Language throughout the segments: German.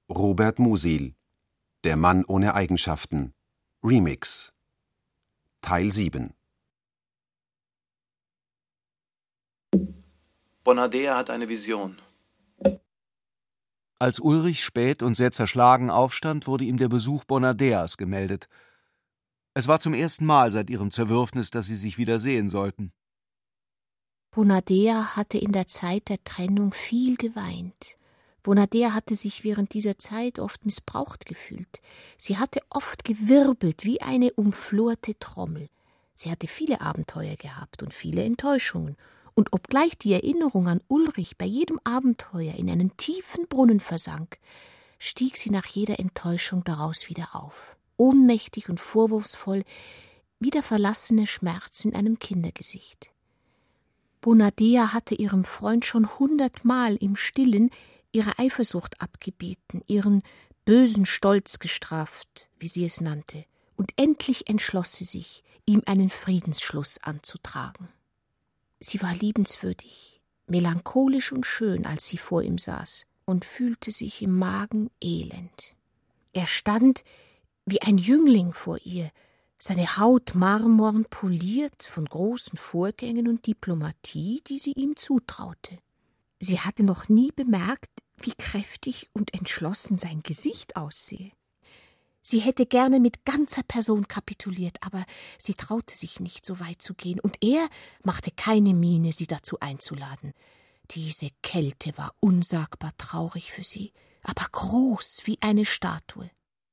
Robert Musil, Der Mann ohne Eigenschaften, Remix, Teil 7. Bonadea hat eine Vision. Als Ulrich spät und sehr zerschlagen aufstand, wurde ihm der Besuch Bonadeas gemeldet. Es war zum ersten Mal seit ihrem Zerwürfnis, dass sie sich wieder sehen sollten. Bonadea hatte in der Zeit der Trennung viel geweint. Bonadea hatte sich während dieser Zeit oft missbraucht gefühlt. Sie hatte oft gewirbelt wie eine umflorte Trommel. Sie hatte viele Abenteuer gehabt und viele Enttäuschungen. Und obgleich die Erinnerung an Ulrich bei jedem Abenteuer in einen tiefen Brunnen versank, stieg sie nach jeder Enttäuschung daraus wieder auf, ohnmächtig und vorwurfsvoll, wie der verlassene Schmerz in einem Kindergesicht. Bonadea hatte ihrem Freund schon 100-mal im Stillen ihre Eifersucht abgebeten, ihren bösen Stolz gestraft, wie sie es nannte, und endlich entschloss sie sich, ihm einen Friedensschluss anzutragen. Sie war liebenswürdig, melancholisch und schön, als sie vor ihm saß, und fühlte sich im Magen elend. Er stand wie ein Jüngling vor ihr, seine Haut marmorn poliert von großen Vorgängen und Diplomatie, die sie ihm zutraute. Sie hatte noch nie bemerkt, wie kräftig und entschlossen sein Gesicht aussehe. Sie hätte gerne mit ganzer Person kapituliert, aber sie traute sich nicht, so weit zu gehen, und er machte keine Miene, sie dazu einzuladen. Diese Kälte war unsagbar traurig für sie, aber groß wie eine Statue.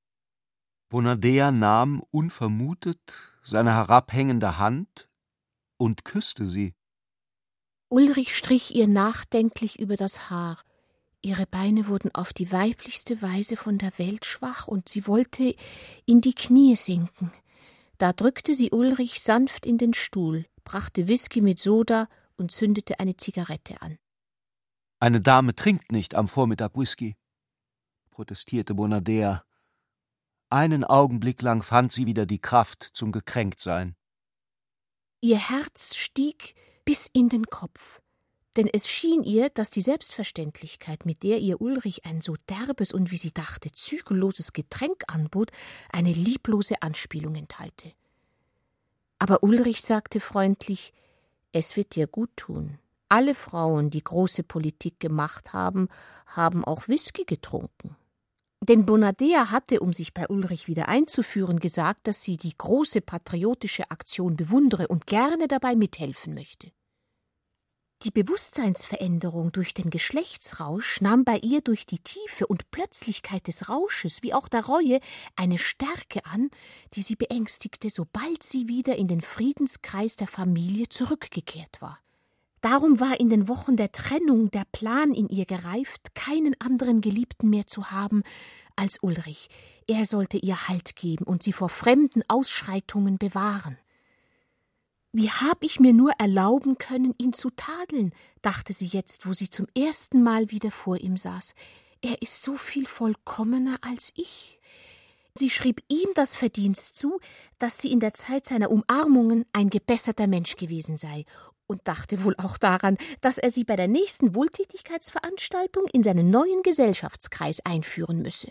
Bonadea nahm, unvermutet, seine herabhängende Hand und küsste sie. Ulrich strich ihr nachdenklich über das Haar. Ihre Beine wurden auf die weiblichste Weise von der Welt schwach, und sie wollte in die Knie sinken. Da drückte sie Ulrich sanft in den Stuhl, brachte Whisky mit Soda und zündete eine Zigarette an. »Eine Dame trinkt nicht am Vormittag Whisky«, protestierte Bonadea. Einen Augenblick lang fand sie wieder die Kraft zum Gekränktsein. Ihr Herz stieg bis in den Kopf. Denn es schien ihr, dass die Selbstverständlichkeit, mit der ihr Ulrich ein so derbes und, wie sie dachte, zügelloses Getränk anbot, eine lieblose Anspielung enthalte. Aber Ulrich sagte freundlich: »Es wird dir gut tun. Alle Frauen, die große Politik gemacht haben, haben auch Whisky getrunken.« Denn Bonadea hatte, um sich bei Ulrich wieder einzuführen, gesagt, dass sie die große patriotische Aktion bewundere und gerne dabei mithelfen möchte. Die Bewusstseinsveränderung durch den Geschlechtsrausch nahm bei ihr durch die Tiefe und Plötzlichkeit des Rausches wie auch der Reue eine Stärke an, die sie beängstigte, sobald sie wieder in den Friedenskreis der Familie zurückgekehrt war. Darum war in den Wochen der Trennung der Plan in ihr gereift, keinen anderen Geliebten mehr zu haben als Ulrich. Er sollte ihr Halt geben und sie vor fremden Ausschreitungen bewahren. »Wie hab ich mir nur erlauben können, ihn zu tadeln«, dachte sie jetzt, wo sie zum ersten Mal wieder vor ihm saß. »Er ist so viel vollkommener als ich.« Sie schrieb ihm das Verdienst zu, dass sie in der Zeit seiner Umarmungen ein gebesserter Mensch gewesen sei, und dachte wohl auch daran, dass er sie bei der nächsten Wohltätigkeitsveranstaltung in seinen neuen Gesellschaftskreis einführen müsse.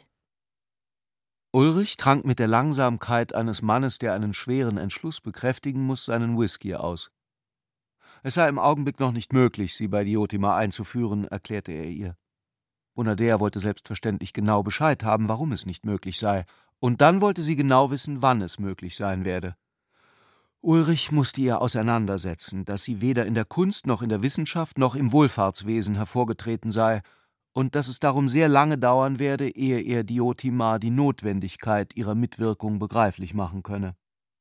Ulrich trank mit der Langsamkeit eines Mannes, der einen schweren Entschluss bekräftigen muss, seinen Whisky aus. Es sei im Augenblick noch nicht möglich, sie bei Diotima einzuführen, erklärte er ihr. Bonadea wollte selbstverständlich genau Bescheid haben, warum es nicht möglich sei, und dann wollte sie genau wissen, wann es möglich sein werde. Ulrich musste ihr auseinandersetzen, dass sie weder in der Kunst noch in der Wissenschaft noch im Wohlfahrtswesen hervorgetreten sei, und dass es darum sehr lange dauern werde, ehe er Diotima die Notwendigkeit ihrer Mitwirkung begreiflich machen könne.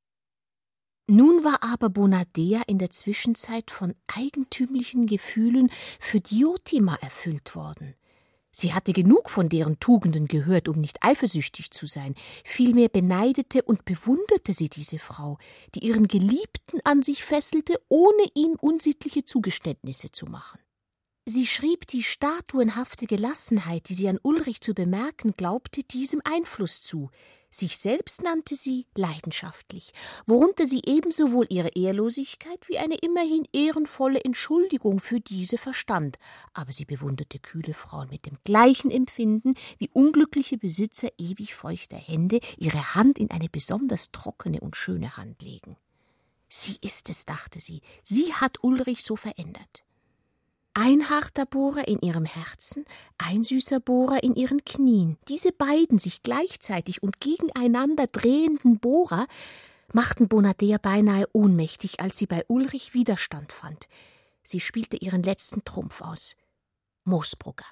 Nun war aber Bonadea in der Zwischenzeit von eigentümlichen Gefühlen für Diotima erfüllt worden. Sie hatte genug von deren Tugenden gehört, um nicht eifersüchtig zu sein. Vielmehr beneidete und bewunderte sie diese Frau, die ihren Geliebten an sich fesselte, ohne ihm unsittliche Zugeständnisse zu machen. Sie schrieb, die statuenhafte Gelassenheit, die sie an Ulrich zu bemerken glaubte, diesem Einfluss zu. Sich selbst nannte sie leidenschaftlich, worunter sie ebenso wohl ihre Ehrlosigkeit wie eine immerhin ehrenvolle Entschuldigung für diese verstand. Aber sie bewunderte kühle Frauen mit dem gleichen Empfinden, wie unglückliche Besitzer ewig feuchter Hände ihre Hand in eine besonders trockene und schöne Hand legen. Sie ist es, dachte sie, sie hat Ulrich so verändert. Ein harter Bohrer in ihrem Herzen, ein süßer Bohrer in ihren Knien. Diese beiden sich gleichzeitig und gegeneinander drehenden Bohrer machten Bonadea beinahe ohnmächtig, als sie bei Ulrich Widerstand fand. Sie spielte ihren letzten Trumpf aus. Moosbrugger.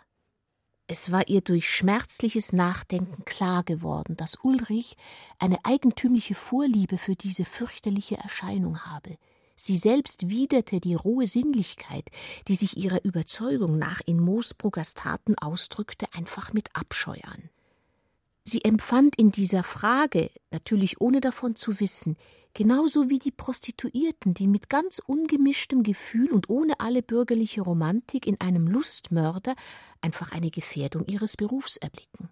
Es war ihr durch schmerzliches Nachdenken klar geworden, dass Ulrich eine eigentümliche Vorliebe für diese fürchterliche Erscheinung habe. Sie selbst widerte die rohe Sinnlichkeit, die sich ihrer Überzeugung nach in Moosbruggers Taten ausdrückte, einfach mit Abscheu an. Sie empfand in dieser Frage, natürlich ohne davon zu wissen, genauso wie die Prostituierten, die mit ganz ungemischtem Gefühl und ohne alle bürgerliche Romantik in einem Lustmörder einfach eine Gefährdung ihres Berufs erblicken.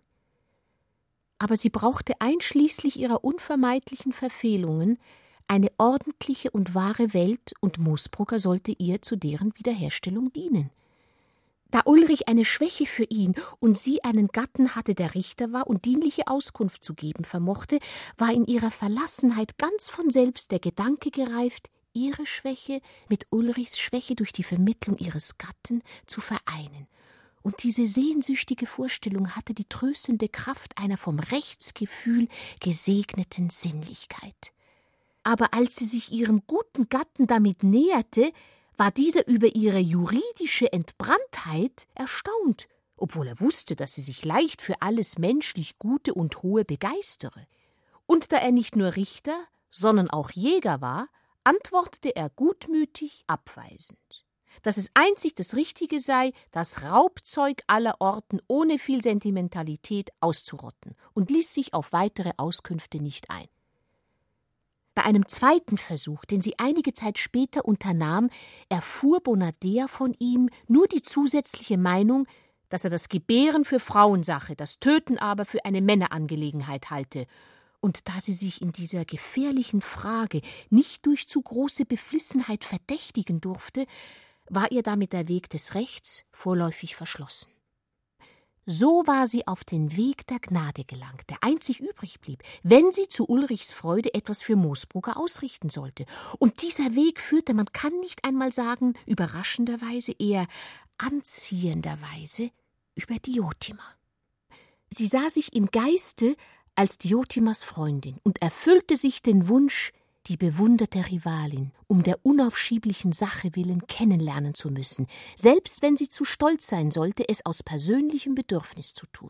Aber sie brauchte einschließlich ihrer unvermeidlichen Verfehlungen eine ordentliche und wahre Welt, und Moosbrugger sollte ihr zu deren Wiederherstellung dienen. Da Ulrich eine Schwäche für ihn und sie einen Gatten hatte, der Richter war und dienliche Auskunft zu geben vermochte, war in ihrer Verlassenheit ganz von selbst der Gedanke gereift, ihre Schwäche mit Ulrichs Schwäche durch die Vermittlung ihres Gatten zu vereinen. Und diese sehnsüchtige Vorstellung hatte die tröstende Kraft einer vom Rechtsgefühl gesegneten Sinnlichkeit. Aber als sie sich ihrem guten Gatten damit näherte, war dieser über ihre juridische Entbranntheit erstaunt, obwohl er wusste, dass sie sich leicht für alles menschlich Gute und Hohe begeistere. Und da er nicht nur Richter, sondern auch Jäger war, antwortete er gutmütig abweisend, dass es einzig das Richtige sei, das Raubzeug aller Orten ohne viel Sentimentalität auszurotten, und ließ sich auf weitere Auskünfte nicht ein. Bei einem zweiten Versuch, den sie einige Zeit später unternahm, erfuhr Bonadea von ihm nur die zusätzliche Meinung, dass er das Gebären für Frauensache, das Töten aber für eine Männerangelegenheit halte. Und da sie sich in dieser gefährlichen Frage nicht durch zu große Beflissenheit verdächtigen durfte, war ihr damit der Weg des Rechts vorläufig verschlossen. So war sie auf den Weg der Gnade gelangt, der einzig übrig blieb, wenn sie zu Ulrichs Freude etwas für Moosbrugger ausrichten sollte. Und dieser Weg führte, man kann nicht einmal sagen, überraschenderweise, eher anziehenderweise, über Diotima. Sie sah sich im Geiste als Diotimas Freundin und erfüllte sich den Wunsch, die bewunderte Rivalin um der unaufschieblichen Sache willen kennenlernen zu müssen, selbst wenn sie zu stolz sein sollte, es aus persönlichem Bedürfnis zu tun.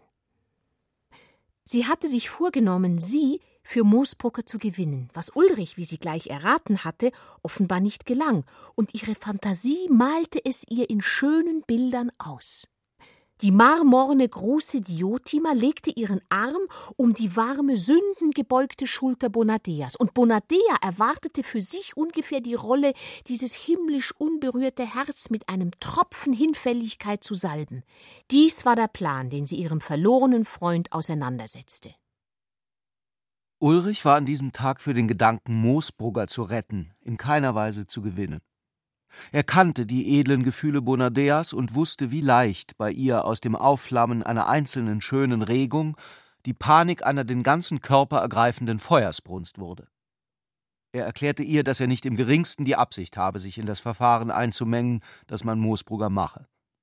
Sie hatte sich vorgenommen, sie für Moosbrugger zu gewinnen, was Ulrich, wie sie gleich erraten hatte, offenbar nicht gelang, und ihre Fantasie malte es ihr in schönen Bildern aus. Die marmorne große Diotima legte ihren Arm um die warme, sündengebeugte Schulter Bonadeas, und Bonadea erwartete für sich ungefähr die Rolle, dieses himmlisch unberührte Herz mit einem Tropfen Hinfälligkeit zu salben. Dies war der Plan, den sie ihrem verlorenen Freund auseinandersetzte. Ulrich war an diesem Tag für den Gedanken, Moosbrugger zu retten, in keiner Weise zu gewinnen. Er kannte die edlen Gefühle Bonadeas und wusste, wie leicht bei ihr aus dem Aufflammen einer einzelnen schönen Regung die Panik einer den ganzen Körper ergreifenden Feuersbrunst wurde. Er erklärte ihr, dass er nicht im geringsten die Absicht habe, sich in das Verfahren einzumengen, das man Moosbrugger mache.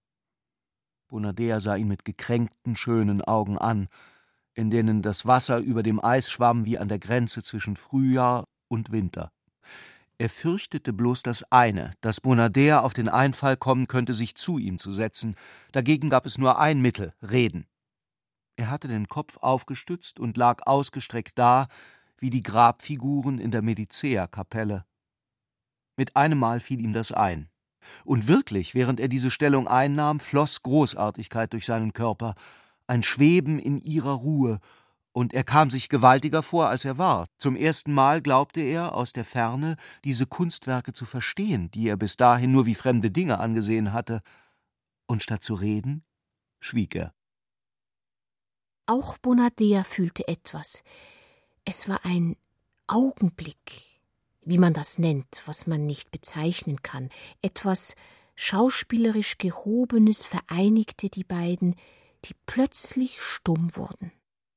Bonadea sah ihn mit gekränkten, schönen Augen an, in denen das Wasser über dem Eis schwamm wie an der Grenze zwischen Frühjahr und Winter. Er fürchtete bloß das eine, dass Bonadea auf den Einfall kommen könnte, sich zu ihm zu setzen. Dagegen gab es nur ein Mittel: Reden. Er hatte den Kopf aufgestützt und lag ausgestreckt da, wie die Grabfiguren in der Medicea-Kapelle. Mit einem Mal fiel ihm das ein. Und wirklich, während er diese Stellung einnahm, floss Großartigkeit durch seinen Körper, ein Schweben in ihrer Ruhe, und er kam sich gewaltiger vor, als er war. Zum ersten Mal glaubte er, aus der Ferne diese Kunstwerke zu verstehen, die er bis dahin nur wie fremde Dinge angesehen hatte. und statt zu reden, schwieg er. Auch Bonadea fühlte etwas. Es war ein Augenblick, wie man das nennt, was man nicht bezeichnen kann. Etwas schauspielerisch Gehobenes vereinigte die beiden, die plötzlich stumm wurden.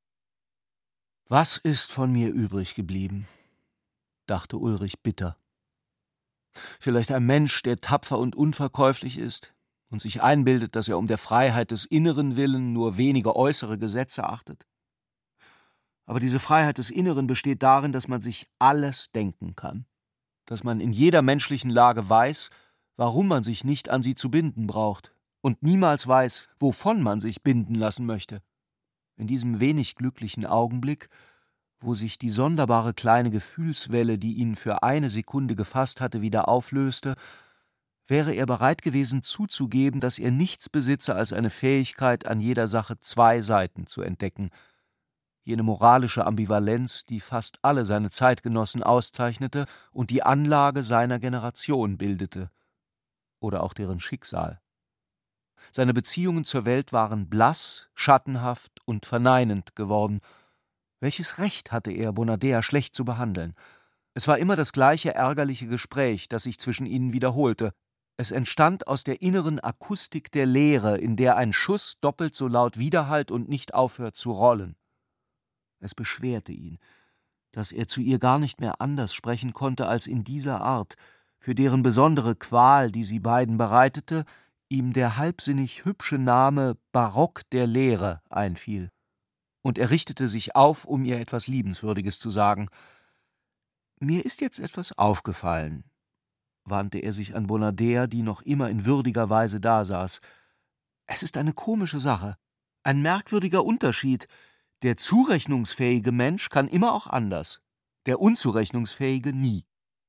Was ist von mir übrig geblieben? Dachte Ulrich bitter. Vielleicht ein Mensch, der tapfer und unverkäuflich ist und sich einbildet, dass er um der Freiheit des Inneren willen nur wenige äußere Gesetze achtet. Aber diese Freiheit des Inneren besteht darin, dass man sich alles denken kann, dass man in jeder menschlichen Lage weiß, warum man sich nicht an sie zu binden braucht und niemals weiß, wovon man sich binden lassen möchte. In diesem wenig glücklichen Augenblick, wo sich die sonderbare kleine Gefühlswelle, die ihn für eine Sekunde gefasst hatte, wieder auflöste, wäre er bereit gewesen zuzugeben, dass er nichts besitze als eine Fähigkeit, an jeder Sache zwei Seiten zu entdecken, jene moralische Ambivalenz, die fast alle seine Zeitgenossen auszeichnete und die Anlage seiner Generation bildete, oder auch deren Schicksal. Seine Beziehungen zur Welt waren blass, schattenhaft und verneinend geworden. Welches Recht hatte er, Bonadea schlecht zu behandeln? Es war immer das gleiche ärgerliche Gespräch, das sich zwischen ihnen wiederholte. Es entstand aus der inneren Akustik der Leere, in der ein Schuss doppelt so laut widerhallt und nicht aufhört zu rollen. Es beschwerte ihn, dass er zu ihr gar nicht mehr anders sprechen konnte als in dieser Art, für deren besondere Qual, die sie beiden bereitete, ihm der halbsinnig hübsche Name Barock der Leere einfiel. Und er richtete sich auf, um ihr etwas Liebenswürdiges zu sagen. »Mir ist jetzt etwas aufgefallen«, wandte er sich an Bonadea, die noch immer in würdiger Weise dasaß. »Es ist eine komische Sache, ein merkwürdiger Unterschied. Der zurechnungsfähige Mensch kann immer auch anders, der unzurechnungsfähige nie.«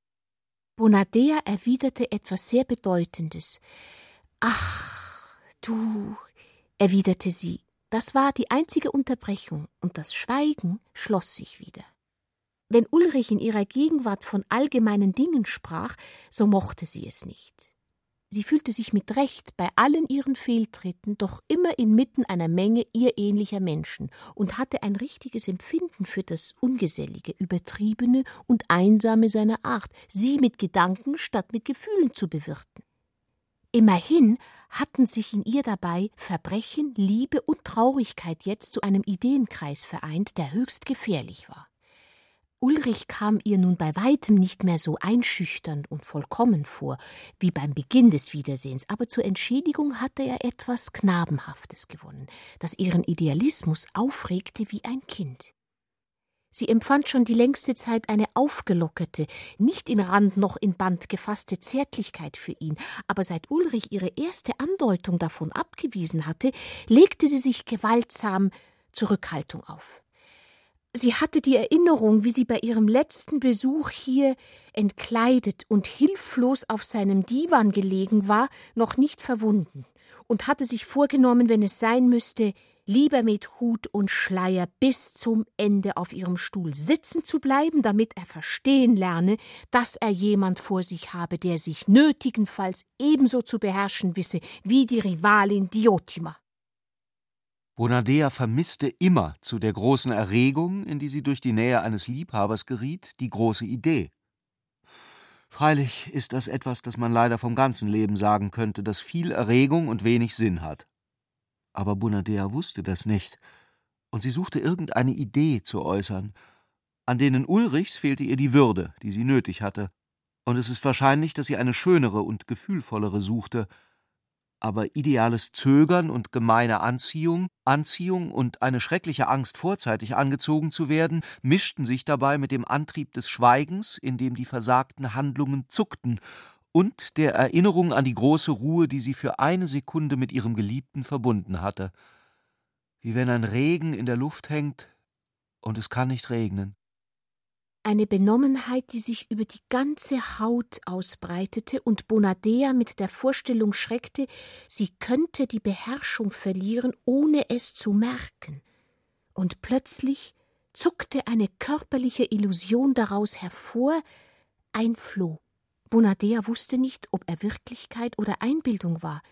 Bonadea erwiderte etwas sehr Bedeutendes. »Ach, du«, erwiderte sie. Das war die einzige Unterbrechung, und das Schweigen schloss sich wieder. Wenn Ulrich in ihrer Gegenwart von allgemeinen Dingen sprach, so mochte sie es nicht. Sie fühlte sich mit Recht bei allen ihren Fehltritten doch immer inmitten einer Menge ihr ähnlicher Menschen und hatte ein richtiges Empfinden für das Ungesellige, Übertriebene und Einsame seiner Art, sie mit Gedanken statt mit Gefühlen zu bewirten. Immerhin hatten sich in ihr dabei Verbrechen, Liebe und Traurigkeit jetzt zu einem Ideenkreis vereint, der höchst gefährlich war. Ulrich kam ihr nun bei weitem nicht mehr so einschüchternd und vollkommen vor, wie beim Beginn des Wiedersehens, aber zur Entschädigung hatte er etwas Knabenhaftes gewonnen, das ihren Idealismus aufregte wie ein Kind. Sie empfand schon die längste Zeit eine aufgelockerte, nicht in Rand noch in Band gefasste Zärtlichkeit für ihn, aber seit Ulrich ihre erste Andeutung davon abgewiesen hatte, legte sie sich gewaltsam Zurückhaltung auf. Sie hatte die Erinnerung, wie sie bei ihrem letzten Besuch hier entkleidet und hilflos auf seinem Diwan gelegen war, noch nicht verwunden und hatte sich vorgenommen, wenn es sein müsste, lieber mit Hut und Schleier bis zum Ende auf ihrem Stuhl sitzen zu bleiben, damit er verstehen lerne, dass er jemand vor sich habe, der sich nötigenfalls ebenso zu beherrschen wisse wie die Rivalin Diotima. Bonadea vermisste immer zu der großen Erregung, in die sie durch die Nähe eines Liebhabers geriet, die große Idee. Freilich ist das etwas, das man leider vom ganzen Leben sagen könnte, das viel Erregung und wenig Sinn hat. Aber Bonadea wusste das nicht, und sie suchte irgendeine Idee zu äußern. An denen Ulrichs fehlte ihr die Würde, die sie nötig hatte, und es ist wahrscheinlich, dass sie eine schönere und gefühlvollere suchte. Aber ideales Zögern und gemeine Anziehung und eine schreckliche Angst, vorzeitig angezogen zu werden, mischten sich dabei mit dem Antrieb des Schweigens, in dem die versagten Handlungen zuckten, und der Erinnerung an die große Ruhe, die sie für eine Sekunde mit ihrem Geliebten verbunden hatte. Wie wenn ein Regen in der Luft hängt und es kann nicht regnen. Eine Benommenheit, die sich über die ganze Haut ausbreitete und Bonadea mit der Vorstellung schreckte, sie könnte die Beherrschung verlieren, ohne es zu merken. Und plötzlich zuckte eine körperliche Illusion daraus hervor, ein Floh. Bonadea wusste nicht, ob er Wirklichkeit oder Einbildung war.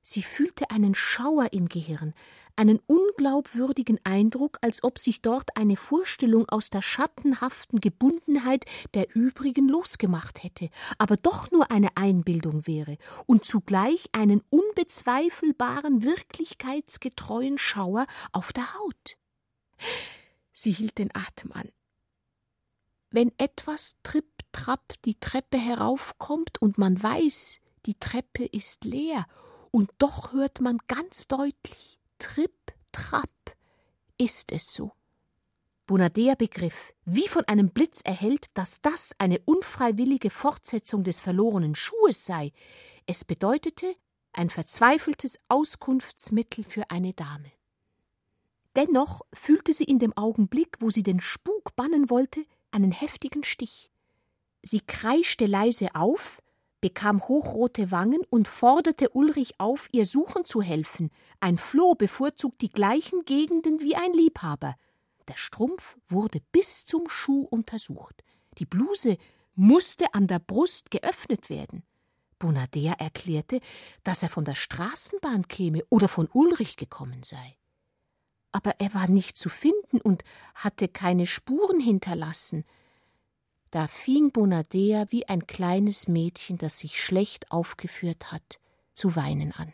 Sie fühlte einen Schauer im Gehirn, einen unglaubwürdigen Eindruck, als ob sich dort eine Vorstellung aus der schattenhaften Gebundenheit der übrigen losgemacht hätte, aber doch nur eine Einbildung wäre und zugleich einen unbezweifelbaren, wirklichkeitsgetreuen Schauer auf der Haut. Sie hielt den Atem an. Wenn etwas tripp-trapp die Treppe heraufkommt und man weiß, die Treppe ist leer, und doch hört man ganz deutlich, tripp-trapp, ist es so. Bonadea begriff, wie von einem Blitz erhellt, dass das eine unfreiwillige Fortsetzung des verlorenen Schuhes sei. Es bedeutete ein verzweifeltes Auskunftsmittel für eine Dame. Dennoch fühlte sie in dem Augenblick, wo sie den Spuk bannen wollte, einen heftigen Stich. Sie kreischte leise auf, bekam hochrote Wangen und forderte Ulrich auf, ihr suchen zu helfen. Ein Floh bevorzugt die gleichen Gegenden wie ein Liebhaber. Der Strumpf wurde bis zum Schuh untersucht. Die Bluse musste an der Brust geöffnet werden. Bonadea erklärte, dass er von der Straßenbahn käme oder von Ulrich gekommen sei. Aber er war nicht zu finden und hatte keine Spuren hinterlassen. Da fing Bonadea wie ein kleines Mädchen, das sich schlecht aufgeführt hat, zu weinen an.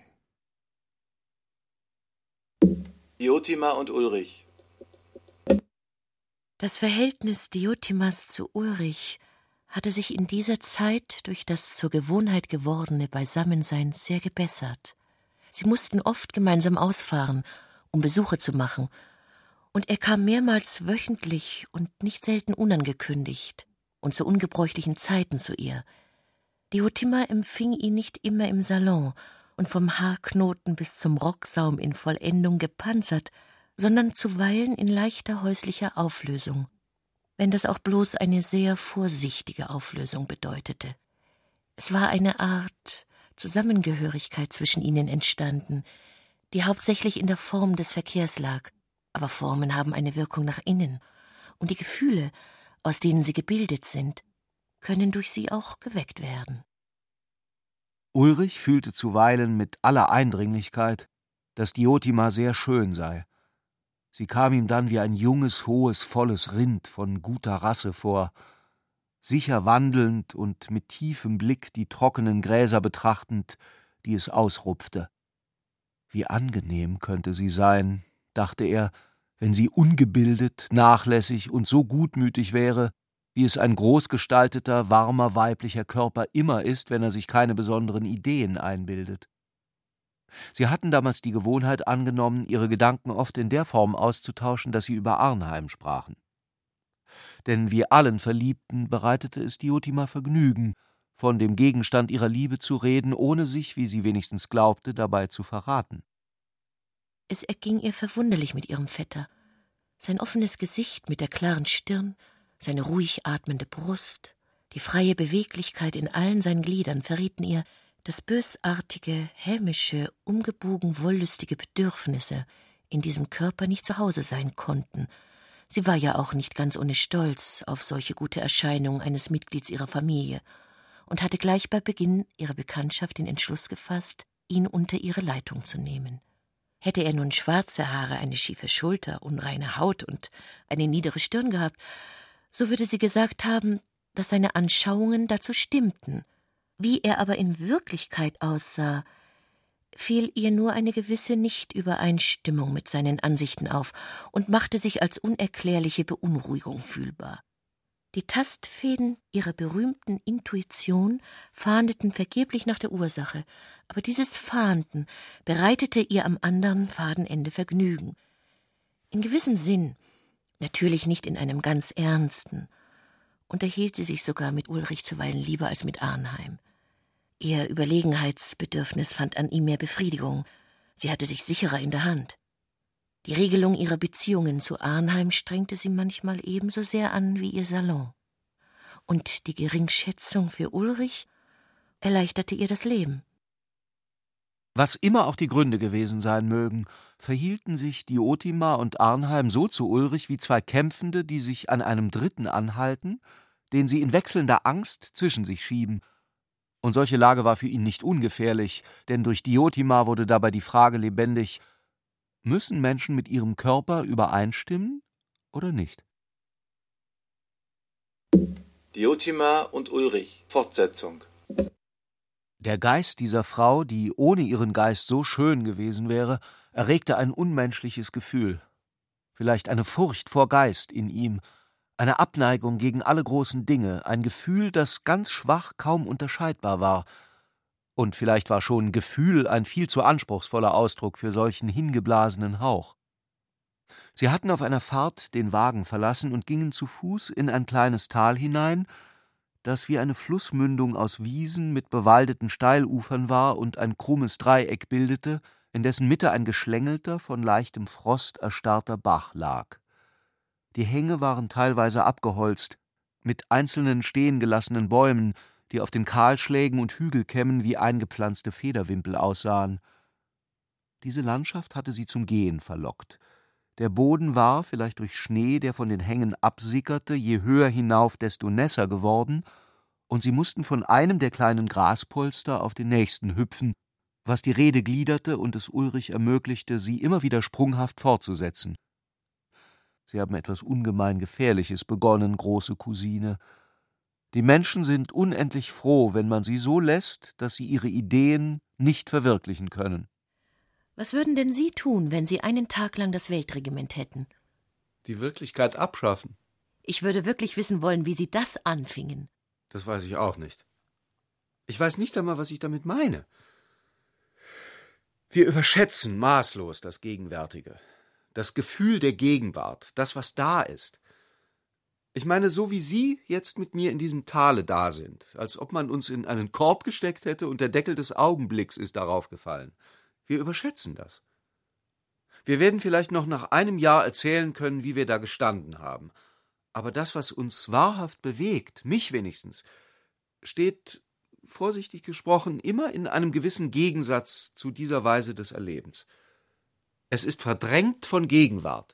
Diotima und Ulrich. Das Verhältnis Diotimas zu Ulrich hatte sich in dieser Zeit durch das zur Gewohnheit gewordene Beisammensein sehr gebessert. Sie mussten oft gemeinsam ausfahren, um Besuche zu machen, und er kam mehrmals wöchentlich und nicht selten unangekündigt und zu ungebräuchlichen Zeiten zu ihr. Diotima empfing ihn nicht immer im Salon und vom Haarknoten bis zum Rocksaum in Vollendung gepanzert, sondern zuweilen in leichter häuslicher Auflösung, wenn das auch bloß eine sehr vorsichtige Auflösung bedeutete. Es war eine Art Zusammengehörigkeit zwischen ihnen entstanden, die hauptsächlich in der Form des Verkehrs lag, aber Formen haben eine Wirkung nach innen, und die Gefühle, aus denen sie gebildet sind, können durch sie auch geweckt werden. Ulrich fühlte zuweilen mit aller Eindringlichkeit, dass Diotima sehr schön sei. Sie kam ihm dann wie ein junges, hohes, volles Rind von guter Rasse vor, sicher wandelnd und mit tiefem Blick die trockenen Gräser betrachtend, die es ausrupfte. Wie angenehm könnte sie sein, dachte er, wenn sie ungebildet, nachlässig und so gutmütig wäre, wie es ein großgestalteter, warmer weiblicher Körper immer ist, wenn er sich keine besonderen Ideen einbildet. Sie hatten damals die Gewohnheit angenommen, ihre Gedanken oft in der Form auszutauschen, dass sie über Arnheim sprachen. Denn wie allen Verliebten bereitete es Diotima Vergnügen, von dem Gegenstand ihrer Liebe zu reden, ohne sich, wie sie wenigstens glaubte, dabei zu verraten. Es erging ihr verwunderlich mit ihrem Vetter. Sein offenes Gesicht mit der klaren Stirn, seine ruhig atmende Brust, die freie Beweglichkeit in allen seinen Gliedern verrieten ihr, dass bösartige, hämische, umgebogen wollüstige Bedürfnisse in diesem Körper nicht zu Hause sein konnten. Sie war ja auch nicht ganz ohne Stolz auf solche gute Erscheinung eines Mitglieds ihrer Familie und hatte gleich bei Beginn ihrer Bekanntschaft den Entschluss gefasst, ihn unter ihre Leitung zu nehmen. Hätte er nun schwarze Haare, eine schiefe Schulter, unreine Haut und eine niedere Stirn gehabt, so würde sie gesagt haben, dass seine Anschauungen dazu stimmten. Wie er aber in Wirklichkeit aussah, fiel ihr nur eine gewisse Nichtübereinstimmung mit seinen Ansichten auf und machte sich als unerklärliche Beunruhigung fühlbar. Die Tastfäden ihrer berühmten Intuition fahndeten vergeblich nach der Ursache, aber dieses Fahnden bereitete ihr am anderen Fadenende Vergnügen. In gewissem Sinn, natürlich nicht in einem ganz ernsten, unterhielt sie sich sogar mit Ulrich zuweilen lieber als mit Arnheim. Ihr Überlegenheitsbedürfnis fand an ihm mehr Befriedigung, sie hatte sich sicherer in der Hand. Die Regelung ihrer Beziehungen zu Arnheim strengte sie manchmal ebenso sehr an wie ihr Salon. Und die Geringschätzung für Ulrich erleichterte ihr das Leben. Was immer auch die Gründe gewesen sein mögen, verhielten sich Diotima und Arnheim so zu Ulrich wie zwei Kämpfende, die sich an einem Dritten anhalten, den sie in wechselnder Angst zwischen sich schieben, Und solche Lage war für ihn nicht ungefährlich, denn durch Diotima wurde dabei die Frage lebendig: Müssen Menschen mit ihrem Körper übereinstimmen oder nicht? Diotima und Ulrich, Fortsetzung. Der Geist dieser Frau, die ohne ihren Geist so schön gewesen wäre, erregte ein unmenschliches Gefühl. Vielleicht eine Furcht vor Geist in ihm, eine Abneigung gegen alle großen Dinge, ein Gefühl, das ganz schwach kaum unterscheidbar war. Und vielleicht war schon Gefühl ein viel zu anspruchsvoller Ausdruck für solchen hingeblasenen Hauch. Sie hatten auf einer Fahrt den Wagen verlassen und gingen zu Fuß in ein kleines Tal hinein, das wie eine Flussmündung aus Wiesen mit bewaldeten Steilufern war und ein krummes Dreieck bildete, in dessen Mitte ein geschlängelter, von leichtem Frost erstarrter Bach lag. Die Hänge waren teilweise abgeholzt, mit einzelnen stehen gelassenen Bäumen, die auf den Kahlschlägen und Hügelkämmen wie eingepflanzte Federwimpel aussahen. Diese Landschaft hatte sie zum Gehen verlockt. Der Boden war, vielleicht durch Schnee, der von den Hängen absickerte, je höher hinauf, desto nässer geworden, und sie mussten von einem der kleinen Graspolster auf den nächsten hüpfen, was die Rede gliederte und es Ulrich ermöglichte, sie immer wieder sprunghaft fortzusetzen. »Sie haben etwas ungemein Gefährliches begonnen, große Cousine. Die Menschen sind unendlich froh, wenn man sie so lässt, dass sie ihre Ideen nicht verwirklichen können.« Was würden denn Sie tun, wenn Sie einen Tag lang das Weltregiment hätten? »Die Wirklichkeit abschaffen.« Ich würde wirklich wissen wollen, wie Sie das anfingen. »Das weiß ich auch nicht. Ich weiß nicht einmal, was ich damit meine. Wir überschätzen maßlos das Gegenwärtige, das Gefühl der Gegenwart, das, was da ist. Ich meine, so wie Sie jetzt mit mir in diesem Tale da sind, als ob man uns in einen Korb gesteckt hätte und der Deckel des Augenblicks ist darauf gefallen. Wir überschätzen das. Wir werden vielleicht noch nach einem Jahr erzählen können, wie wir da gestanden haben. Aber das, was uns wahrhaft bewegt, mich wenigstens, steht, vorsichtig gesprochen, immer in einem gewissen Gegensatz zu dieser Weise des Erlebens. Es ist verdrängt von Gegenwart.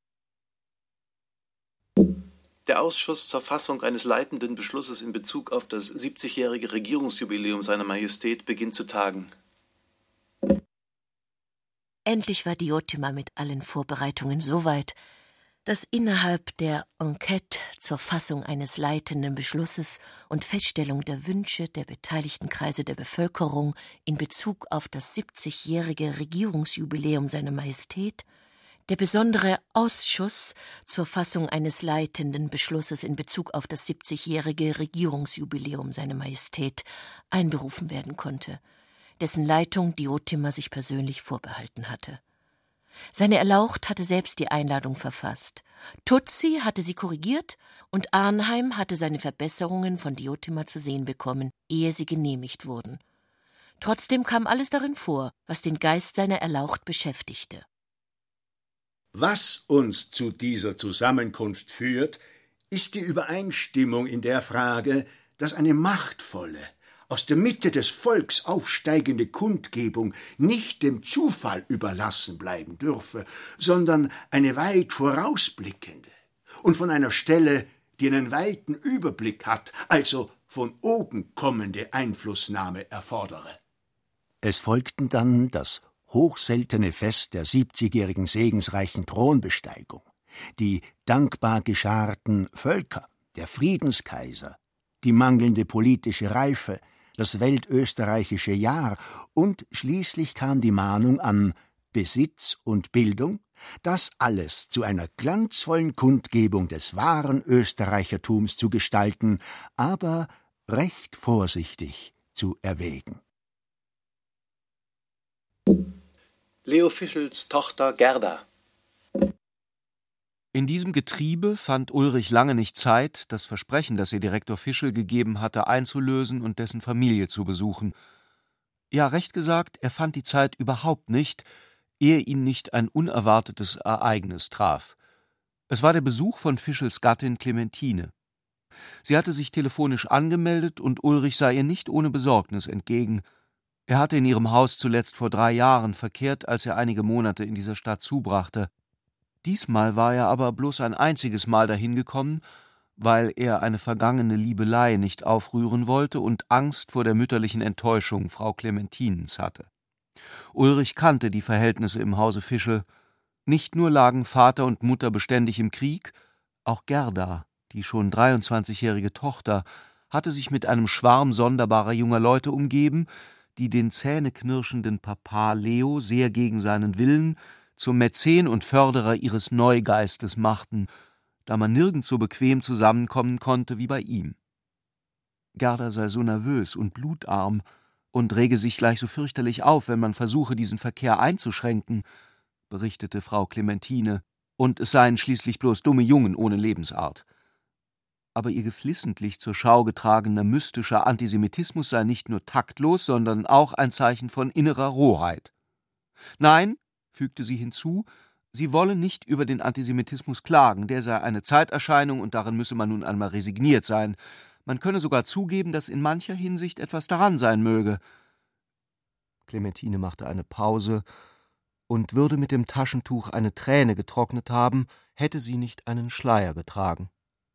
Der Ausschuss zur Fassung eines leitenden Beschlusses in Bezug auf das 70-jährige Regierungsjubiläum seiner Majestät beginnt zu tagen. Endlich war Diotima mit allen Vorbereitungen so weit, dass innerhalb der Enquête zur Fassung eines leitenden Beschlusses und Feststellung der Wünsche der beteiligten Kreise der Bevölkerung in Bezug auf das 70-jährige Regierungsjubiläum seiner Majestät der besondere Ausschuss zur Fassung eines leitenden Beschlusses in Bezug auf das 70-jährige Regierungsjubiläum seiner Majestät einberufen werden konnte, dessen Leitung Diotima sich persönlich vorbehalten hatte. Seine Erlaucht hatte selbst die Einladung verfasst, Tutsi hatte sie korrigiert und Arnheim hatte seine Verbesserungen von Diotima zu sehen bekommen, ehe sie genehmigt wurden. Trotzdem kam alles darin vor, was den Geist seiner Erlaucht beschäftigte. Was uns zu dieser Zusammenkunft führt, ist die Übereinstimmung in der Frage, dass eine machtvolle, aus der Mitte des Volks aufsteigende Kundgebung nicht dem Zufall überlassen bleiben dürfe, sondern eine weit vorausblickende und von einer Stelle, die einen weiten Überblick hat, also von oben kommende Einflussnahme erfordere. Es folgten dann das hochseltene Fest der 70-jährigen segensreichen Thronbesteigung, die dankbar gescharten Völker, der Friedenskaiser, die mangelnde politische Reife, das weltösterreichische Jahr und schließlich kam die Mahnung an Besitz und Bildung, das alles zu einer glanzvollen Kundgebung des wahren Österreichertums zu gestalten, aber recht vorsichtig zu erwägen. Leo Fischels Tochter Gerda. In diesem Getriebe fand Ulrich lange nicht Zeit, das Versprechen, das ihr Direktor Fischel gegeben hatte, einzulösen und dessen Familie zu besuchen. Ja, recht gesagt, er fand die Zeit überhaupt nicht, ehe ihn nicht ein unerwartetes Ereignis traf. Es war der Besuch von Fischels Gattin Clementine. Sie hatte sich telefonisch angemeldet und Ulrich sah ihr nicht ohne Besorgnis entgegen. Er hatte in ihrem Haus zuletzt vor 3 Jahren verkehrt, als er einige Monate in dieser Stadt zubrachte. Diesmal war er aber bloß ein einziges Mal dahin gekommen, weil er eine vergangene Liebelei nicht aufrühren wollte und Angst vor der mütterlichen Enttäuschung Frau Clementinens hatte. Ulrich kannte die Verhältnisse im Hause Fischel. Nicht nur lagen Vater und Mutter beständig im Krieg, auch Gerda, die schon 23-jährige Tochter, hatte sich mit einem Schwarm sonderbarer junger Leute umgeben, die den zähneknirschenden Papa Leo sehr gegen seinen Willen zum Mäzen und Förderer ihres Neugeistes machten, da man nirgends so bequem zusammenkommen konnte wie bei ihm. Gerda sei so nervös und blutarm und rege sich gleich so fürchterlich auf, wenn man versuche, diesen Verkehr einzuschränken, berichtete Frau Clementine, und es seien schließlich bloß dumme Jungen ohne Lebensart. Aber ihr geflissentlich zur Schau getragener mystischer Antisemitismus sei nicht nur taktlos, sondern auch ein Zeichen von innerer Rohheit. Nein, fügte sie hinzu, sie wolle nicht über den Antisemitismus klagen, der sei eine Zeiterscheinung und darin müsse man nun einmal resigniert sein. Man könne sogar zugeben, dass in mancher Hinsicht etwas daran sein möge. Clementine machte eine Pause und würde mit dem Taschentuch eine Träne getrocknet haben, hätte sie nicht einen Schleier getragen.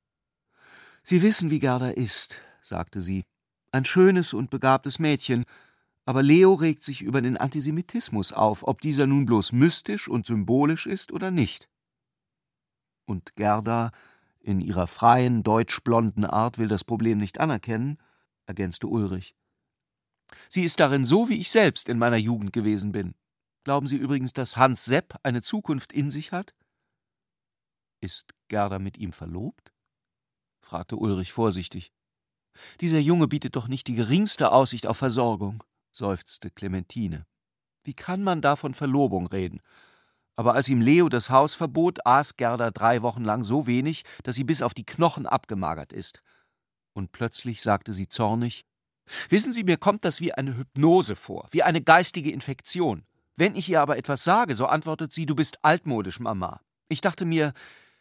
»Sie wissen, wie Gerda ist«, sagte sie, »ein schönes und begabtes Mädchen, aber Leo regt sich über den Antisemitismus auf, ob dieser nun bloß mystisch und symbolisch ist oder nicht.« Und Gerda, in ihrer freien, deutschblonden Art, will das Problem nicht anerkennen, ergänzte Ulrich. »Sie ist darin so, wie ich selbst in meiner Jugend gewesen bin. Glauben Sie übrigens, dass Hans Sepp eine Zukunft in sich hat?« »Ist Gerda mit ihm verlobt?« fragte Ulrich vorsichtig. »Dieser Junge bietet doch nicht die geringste Aussicht auf Versorgung«, seufzte Clementine. »Wie kann man da von Verlobung reden? Aber als ihm Leo das Haus verbot, aß Gerda 3 Wochen lang so wenig, dass sie bis auf die Knochen abgemagert ist.« Und plötzlich sagte sie zornig, »Wissen Sie, mir kommt das wie eine Hypnose vor, wie eine geistige Infektion. Wenn ich ihr aber etwas sage, so antwortet sie, du bist altmodisch, Mama. Ich dachte mir,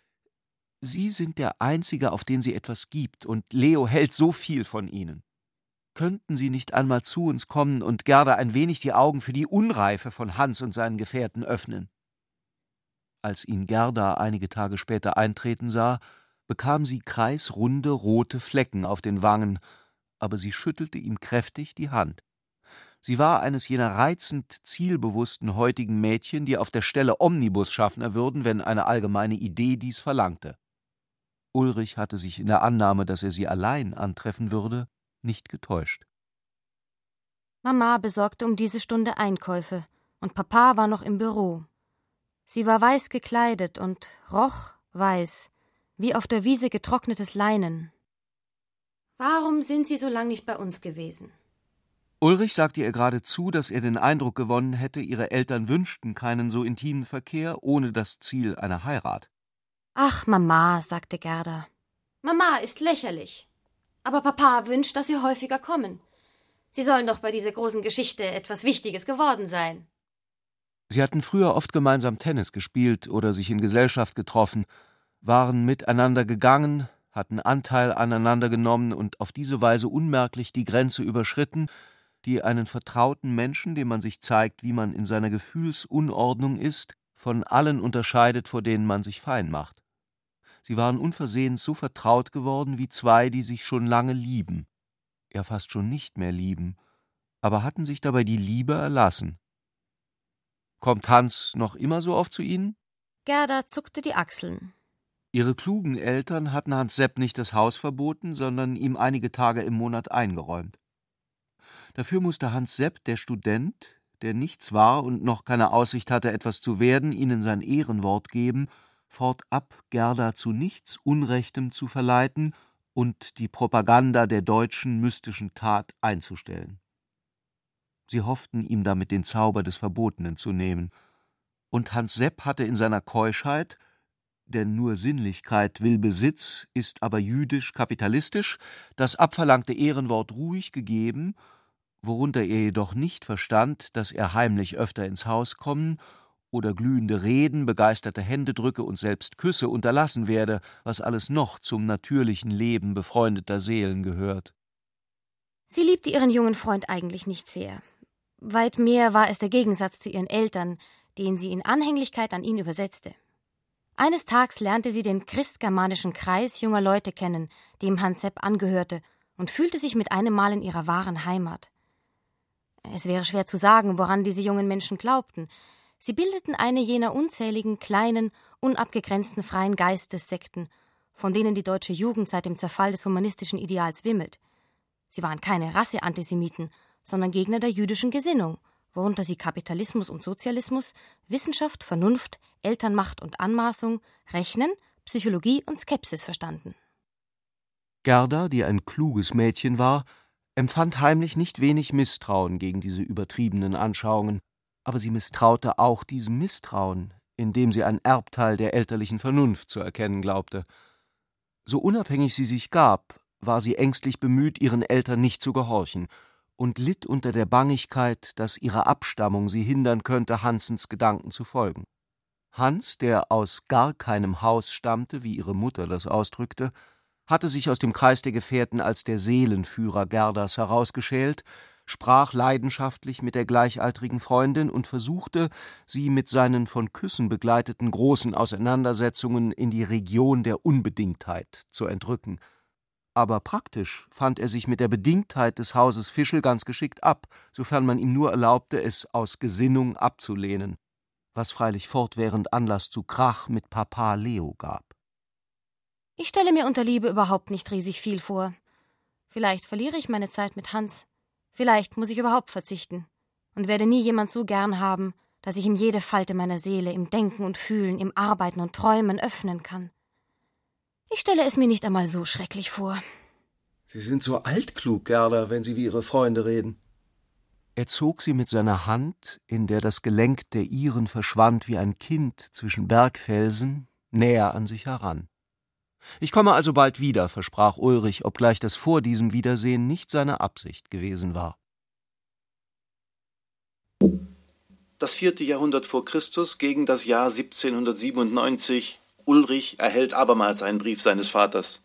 Sie sind der Einzige, auf den sie etwas gibt, und Leo hält so viel von Ihnen. Könnten Sie nicht einmal zu uns kommen und Gerda ein wenig die Augen für die Unreife von Hans und seinen Gefährten öffnen?« Als ihn Gerda einige Tage später eintreten sah, bekam sie kreisrunde rote Flecken auf den Wangen, aber sie schüttelte ihm kräftig die Hand. Sie war eines jener reizend zielbewussten heutigen Mädchen, die auf der Stelle Omnibusschaffner würden, wenn eine allgemeine Idee dies verlangte. Ulrich hatte sich in der Annahme, dass er sie allein antreffen würde, nicht getäuscht. Mama besorgte um diese Stunde Einkäufe, und Papa war noch im Büro. Sie war weiß gekleidet und roch weiß, wie auf der Wiese getrocknetes Leinen. »Warum sind Sie so lang nicht bei uns gewesen?« Ulrich sagte ihr geradezu, dass er den Eindruck gewonnen hätte, ihre Eltern wünschten keinen so intimen Verkehr ohne das Ziel einer Heirat. »Ach, Mama«, sagte Gerda. »Mama ist lächerlich. Aber Papa wünscht, dass Sie häufiger kommen. Sie sollen doch bei dieser großen Geschichte etwas Wichtiges geworden sein.« Sie hatten früher oft gemeinsam Tennis gespielt oder sich in Gesellschaft getroffen, waren miteinander gegangen, hatten Anteil aneinander genommen und auf diese Weise unmerklich die Grenze überschritten, die einen vertrauten Menschen, dem man sich zeigt, wie man in seiner Gefühlsunordnung ist, von allen unterscheidet, vor denen man sich fein macht. Sie waren unversehens so vertraut geworden wie zwei, die sich schon lange lieben, ja fast schon nicht mehr lieben, aber hatten sich dabei die Liebe erlassen. »Kommt Hans noch immer so oft zu Ihnen?« Gerda zuckte die Achseln. Ihre klugen Eltern hatten Hans Sepp nicht das Haus verboten, sondern ihm einige Tage im Monat eingeräumt. Dafür musste Hans Sepp, der Student, der nichts war und noch keine Aussicht hatte, etwas zu werden, ihnen sein Ehrenwort geben, fortab Gerda zu nichts Unrechtem zu verleiten und die Propaganda der deutschen mystischen Tat einzustellen. Sie hofften, ihm damit den Zauber des Verbotenen zu nehmen, und Hans Sepp hatte in seiner Keuschheit, denn nur Sinnlichkeit will Besitz, ist aber jüdisch-kapitalistisch, das abverlangte Ehrenwort ruhig gegeben, worunter er jedoch nicht verstand, dass er heimlich öfter ins Haus kommen oder glühende Reden, begeisterte Händedrücke und selbst Küsse unterlassen werde, was alles noch zum natürlichen Leben befreundeter Seelen gehört. Sie liebte ihren jungen Freund eigentlich nicht sehr. Weit mehr war es der Gegensatz zu ihren Eltern, den sie in Anhänglichkeit an ihn übersetzte. Eines Tages lernte sie den christgermanischen Kreis junger Leute kennen, dem Hans Sepp angehörte, und fühlte sich mit einem Mal in ihrer wahren Heimat. Es wäre schwer zu sagen, woran diese jungen Menschen glaubten. Sie bildeten eine jener unzähligen, kleinen, unabgegrenzten freien Geistessekten, von denen die deutsche Jugend seit dem Zerfall des humanistischen Ideals wimmelt. Sie waren keine Rasseantisemiten, sondern Gegner der jüdischen Gesinnung, worunter sie Kapitalismus und Sozialismus, Wissenschaft, Vernunft, Elternmacht und Anmaßung, Rechnen, Psychologie und Skepsis verstanden. Gerda, die ein kluges Mädchen war, empfand heimlich nicht wenig Misstrauen gegen diese übertriebenen Anschauungen, aber sie misstraute auch diesem Misstrauen, indem sie ein Erbteil der elterlichen Vernunft zu erkennen glaubte. So unabhängig sie sich gab, war sie ängstlich bemüht, ihren Eltern nicht zu gehorchen, und litt unter der Bangigkeit, dass ihre Abstammung sie hindern könnte, Hansens Gedanken zu folgen. Hans, der aus gar keinem Haus stammte, wie ihre Mutter das ausdrückte, hatte sich aus dem Kreis der Gefährten als der Seelenführer Gerdas herausgeschält, sprach leidenschaftlich mit der gleichaltrigen Freundin und versuchte, sie mit seinen von Küssen begleiteten großen Auseinandersetzungen in die Region der Unbedingtheit zu entrücken. Aber praktisch fand er sich mit der Bedingtheit des Hauses Fischel ganz geschickt ab, sofern man ihm nur erlaubte, es aus Gesinnung abzulehnen, was freilich fortwährend Anlass zu Krach mit Papa Leo gab. Ich stelle mir unter Liebe überhaupt nicht riesig viel vor. Vielleicht verliere ich meine Zeit mit Hans. Vielleicht muss ich überhaupt verzichten und werde nie jemand so gern haben, dass ich ihm jede Falte meiner Seele im Denken und Fühlen, im Arbeiten und Träumen öffnen kann. Ich stelle es mir nicht einmal so schrecklich vor. Sie sind so altklug, Gerda, wenn Sie wie Ihre Freunde reden. Er zog sie mit seiner Hand, in der das Gelenk der ihren verschwand wie ein Kind zwischen Bergfelsen, näher an sich heran. »Ich komme also bald wieder«, versprach Ulrich, obgleich das vor diesem Wiedersehen nicht seine Absicht gewesen war. Das 4. Jahrhundert vor Christus gegen das Jahr 1797. Ulrich erhält abermals einen Brief seines Vaters.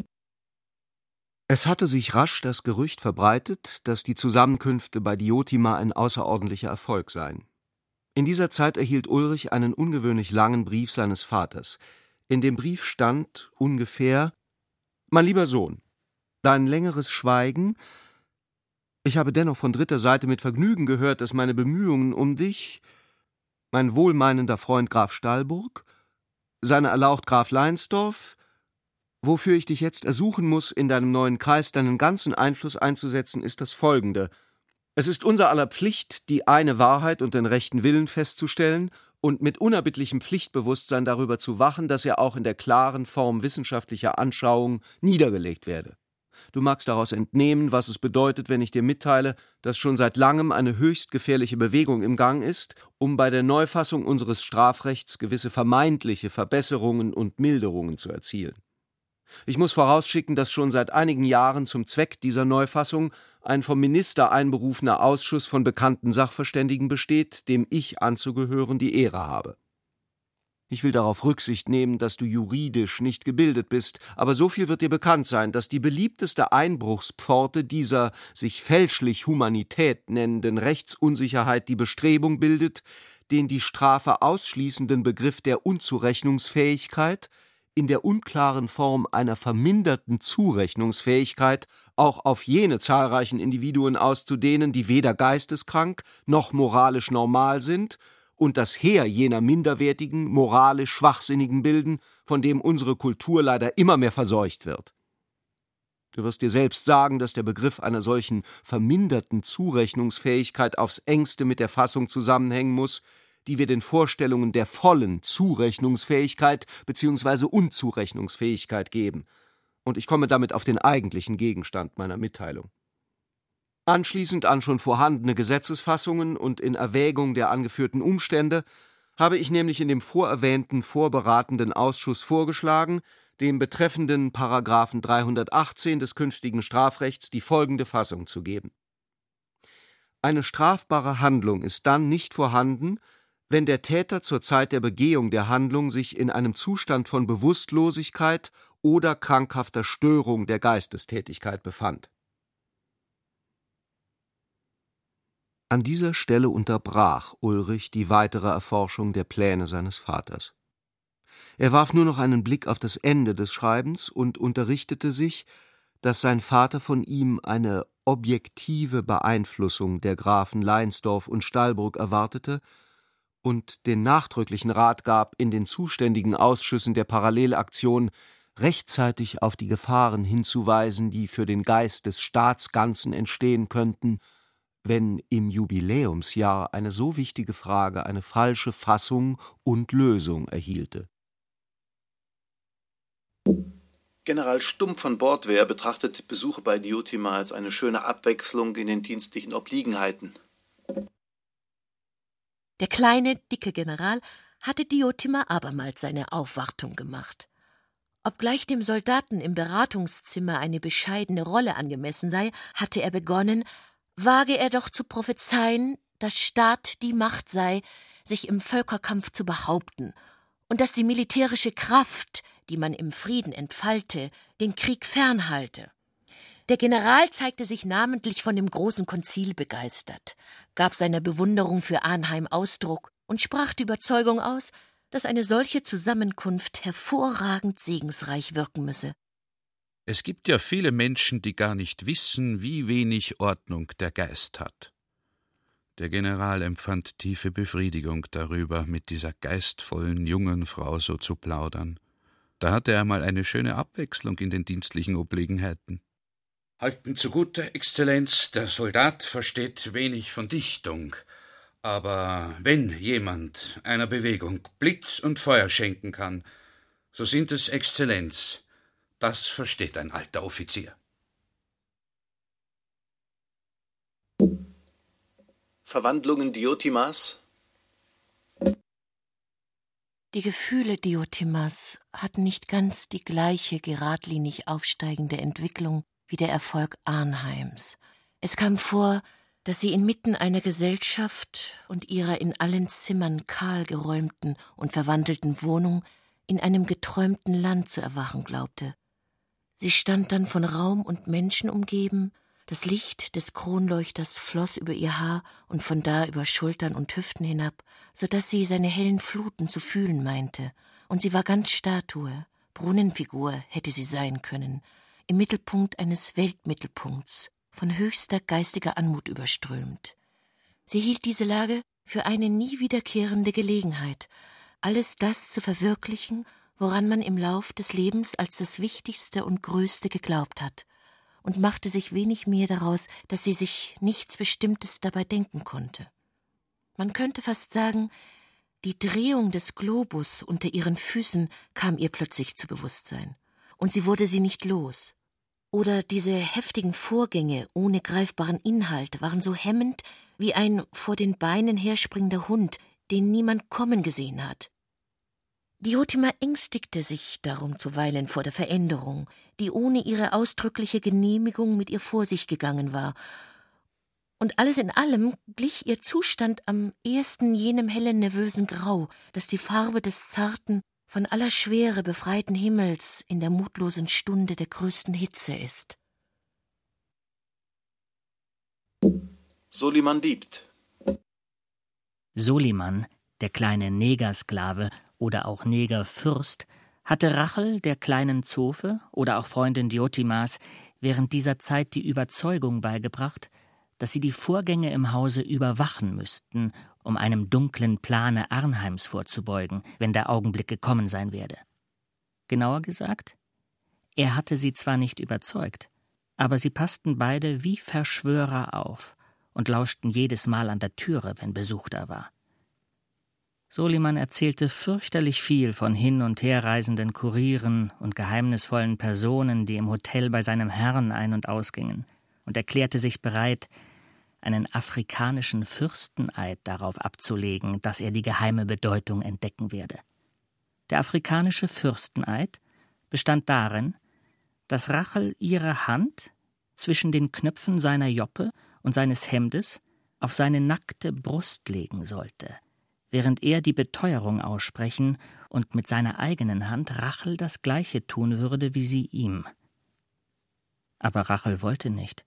Es hatte sich rasch das Gerücht verbreitet, dass die Zusammenkünfte bei Diotima ein außerordentlicher Erfolg seien. In dieser Zeit erhielt Ulrich einen ungewöhnlich langen Brief seines Vaters. In dem Brief stand ungefähr: »Mein lieber Sohn, dein längeres Schweigen. Ich habe dennoch von dritter Seite mit Vergnügen gehört, dass meine Bemühungen um dich, mein wohlmeinender Freund Graf Stallburg, seine Erlaucht Graf Leinsdorf, wofür ich dich jetzt ersuchen muss, in deinem neuen Kreis deinen ganzen Einfluss einzusetzen, ist das Folgende. Es ist unser aller Pflicht, die eine Wahrheit und den rechten Willen festzustellen und mit unerbittlichem Pflichtbewusstsein darüber zu wachen, dass er auch in der klaren Form wissenschaftlicher Anschauung niedergelegt werde. Du magst daraus entnehmen, was es bedeutet, wenn ich dir mitteile, dass schon seit langem eine höchst gefährliche Bewegung im Gang ist, um bei der Neufassung unseres Strafrechts gewisse vermeintliche Verbesserungen und Milderungen zu erzielen. Ich muss vorausschicken, dass schon seit einigen Jahren zum Zweck dieser Neufassung ein vom Minister einberufener Ausschuss von bekannten Sachverständigen besteht, dem ich anzugehören die Ehre habe. Ich will darauf Rücksicht nehmen, dass du juridisch nicht gebildet bist, aber so viel wird dir bekannt sein, dass die beliebteste Einbruchspforte dieser sich fälschlich Humanität nennenden Rechtsunsicherheit die Bestrebung bildet, den die Strafe ausschließenden Begriff der Unzurechnungsfähigkeit in der unklaren Form einer verminderten Zurechnungsfähigkeit auch auf jene zahlreichen Individuen auszudehnen, die weder geisteskrank noch moralisch normal sind und das Heer jener minderwertigen, moralisch Schwachsinnigen bilden, von dem unsere Kultur leider immer mehr verseucht wird. Du wirst dir selbst sagen, dass der Begriff einer solchen verminderten Zurechnungsfähigkeit aufs engste mit der Fassung zusammenhängen muss, die wir den Vorstellungen der vollen Zurechnungsfähigkeit bzw. Unzurechnungsfähigkeit geben. Und ich komme damit auf den eigentlichen Gegenstand meiner Mitteilung. Anschließend an schon vorhandene Gesetzesfassungen und in Erwägung der angeführten Umstände habe ich nämlich in dem vorerwähnten vorberatenden Ausschuss vorgeschlagen, dem betreffenden Paragraphen 318 des künftigen Strafrechts die folgende Fassung zu geben: Eine strafbare Handlung ist dann nicht vorhanden, wenn der Täter zur Zeit der Begehung der Handlung sich in einem Zustand von Bewusstlosigkeit oder krankhafter Störung der Geistestätigkeit befand. An dieser Stelle unterbrach Ulrich die weitere Erforschung der Pläne seines Vaters. Er warf nur noch einen Blick auf das Ende des Schreibens und unterrichtete sich, dass sein Vater von ihm eine objektive Beeinflussung der Grafen Leinsdorf und Stallburg erwartete und den nachdrücklichen Rat gab, in den zuständigen Ausschüssen der Parallelaktion rechtzeitig auf die Gefahren hinzuweisen, die für den Geist des Staatsganzen entstehen könnten, wenn im Jubiläumsjahr eine so wichtige Frage eine falsche Fassung und Lösung erhielte. General Stumm von Bordwehr betrachtete Besuche bei Diotima als eine schöne Abwechslung in den dienstlichen Obliegenheiten. Der kleine, dicke General hatte Diotima abermals seine Aufwartung gemacht. Obgleich dem Soldaten im Beratungszimmer eine bescheidene Rolle angemessen sei, hatte er begonnen, wage er doch zu prophezeien, dass Staat die Macht sei, sich im Völkerkampf zu behaupten und dass die militärische Kraft, die man im Frieden entfalte, den Krieg fernhalte. Der General zeigte sich namentlich von dem großen Konzil begeistert, gab seiner Bewunderung für Arnheim Ausdruck und sprach die Überzeugung aus, dass eine solche Zusammenkunft hervorragend segensreich wirken müsse. Es gibt ja viele Menschen, die gar nicht wissen, wie wenig Ordnung der Geist hat. Der General empfand tiefe Befriedigung darüber, mit dieser geistvollen jungen Frau so zu plaudern. Da hatte er mal eine schöne Abwechslung in den dienstlichen Obliegenheiten. Halten zugute, Exzellenz, der Soldat versteht wenig von Dichtung. Aber wenn jemand einer Bewegung Blitz und Feuer schenken kann, so sind es Exzellenz. Das versteht ein alter Offizier. Verwandlungen Diotimas. Die Gefühle Diotimas hatten nicht ganz die gleiche geradlinig aufsteigende Entwicklung wie der Erfolg Arnheims. Es kam vor, dass sie inmitten einer Gesellschaft und ihrer in allen Zimmern kahl geräumten und verwandelten Wohnung in einem geträumten Land zu erwachen glaubte. Sie stand dann von Raum und Menschen umgeben, das Licht des Kronleuchters floss über ihr Haar und von da über Schultern und Hüften hinab, so daß sie seine hellen Fluten zu fühlen meinte, und sie war ganz Statue, Brunnenfigur hätte sie sein können, im Mittelpunkt eines Weltmittelpunkts, von höchster geistiger Anmut überströmt. Sie hielt diese Lage für eine nie wiederkehrende Gelegenheit, alles das zu verwirklichen, woran man im Lauf des Lebens als das Wichtigste und Größte geglaubt hat, und machte sich wenig mehr daraus, dass sie sich nichts Bestimmtes dabei denken konnte. Man könnte fast sagen, die Drehung des Globus unter ihren Füßen kam ihr plötzlich zu Bewusstsein, und sie wurde sie nicht los. Oder diese heftigen Vorgänge ohne greifbaren Inhalt waren so hemmend wie ein vor den Beinen herspringender Hund, den niemand kommen gesehen hat. Diotima ängstigte sich darum zuweilen vor der Veränderung, die ohne ihre ausdrückliche Genehmigung mit ihr vor sich gegangen war. Und alles in allem glich ihr Zustand am ehesten jenem hellen, nervösen Grau, das die Farbe des zarten, von aller Schwere befreiten Himmels in der mutlosen Stunde der größten Hitze ist. Soliman diebt. Soliman, der kleine Negersklave oder auch Negerfürst, hatte Rachel, der kleinen Zofe oder auch Freundin Diotimas, während dieser Zeit die Überzeugung beigebracht, dass sie die Vorgänge im Hause überwachen müssten, um einem dunklen Plane Arnheims vorzubeugen, wenn der Augenblick gekommen sein werde. Genauer gesagt, er hatte sie zwar nicht überzeugt, aber sie passten beide wie Verschwörer auf und lauschten jedes Mal an der Türe, wenn Besuch da war. Soliman erzählte fürchterlich viel von hin- und herreisenden Kurieren und geheimnisvollen Personen, die im Hotel bei seinem Herrn ein- und ausgingen, und erklärte sich bereit, einen afrikanischen Fürsteneid darauf abzulegen, dass er die geheime Bedeutung entdecken werde. Der afrikanische Fürsteneid bestand darin, dass Rachel ihre Hand zwischen den Knöpfen seiner Joppe und seines Hemdes auf seine nackte Brust legen sollte, während er die Beteuerung aussprechen und mit seiner eigenen Hand Rachel das Gleiche tun würde wie sie ihm. Aber Rachel wollte nicht.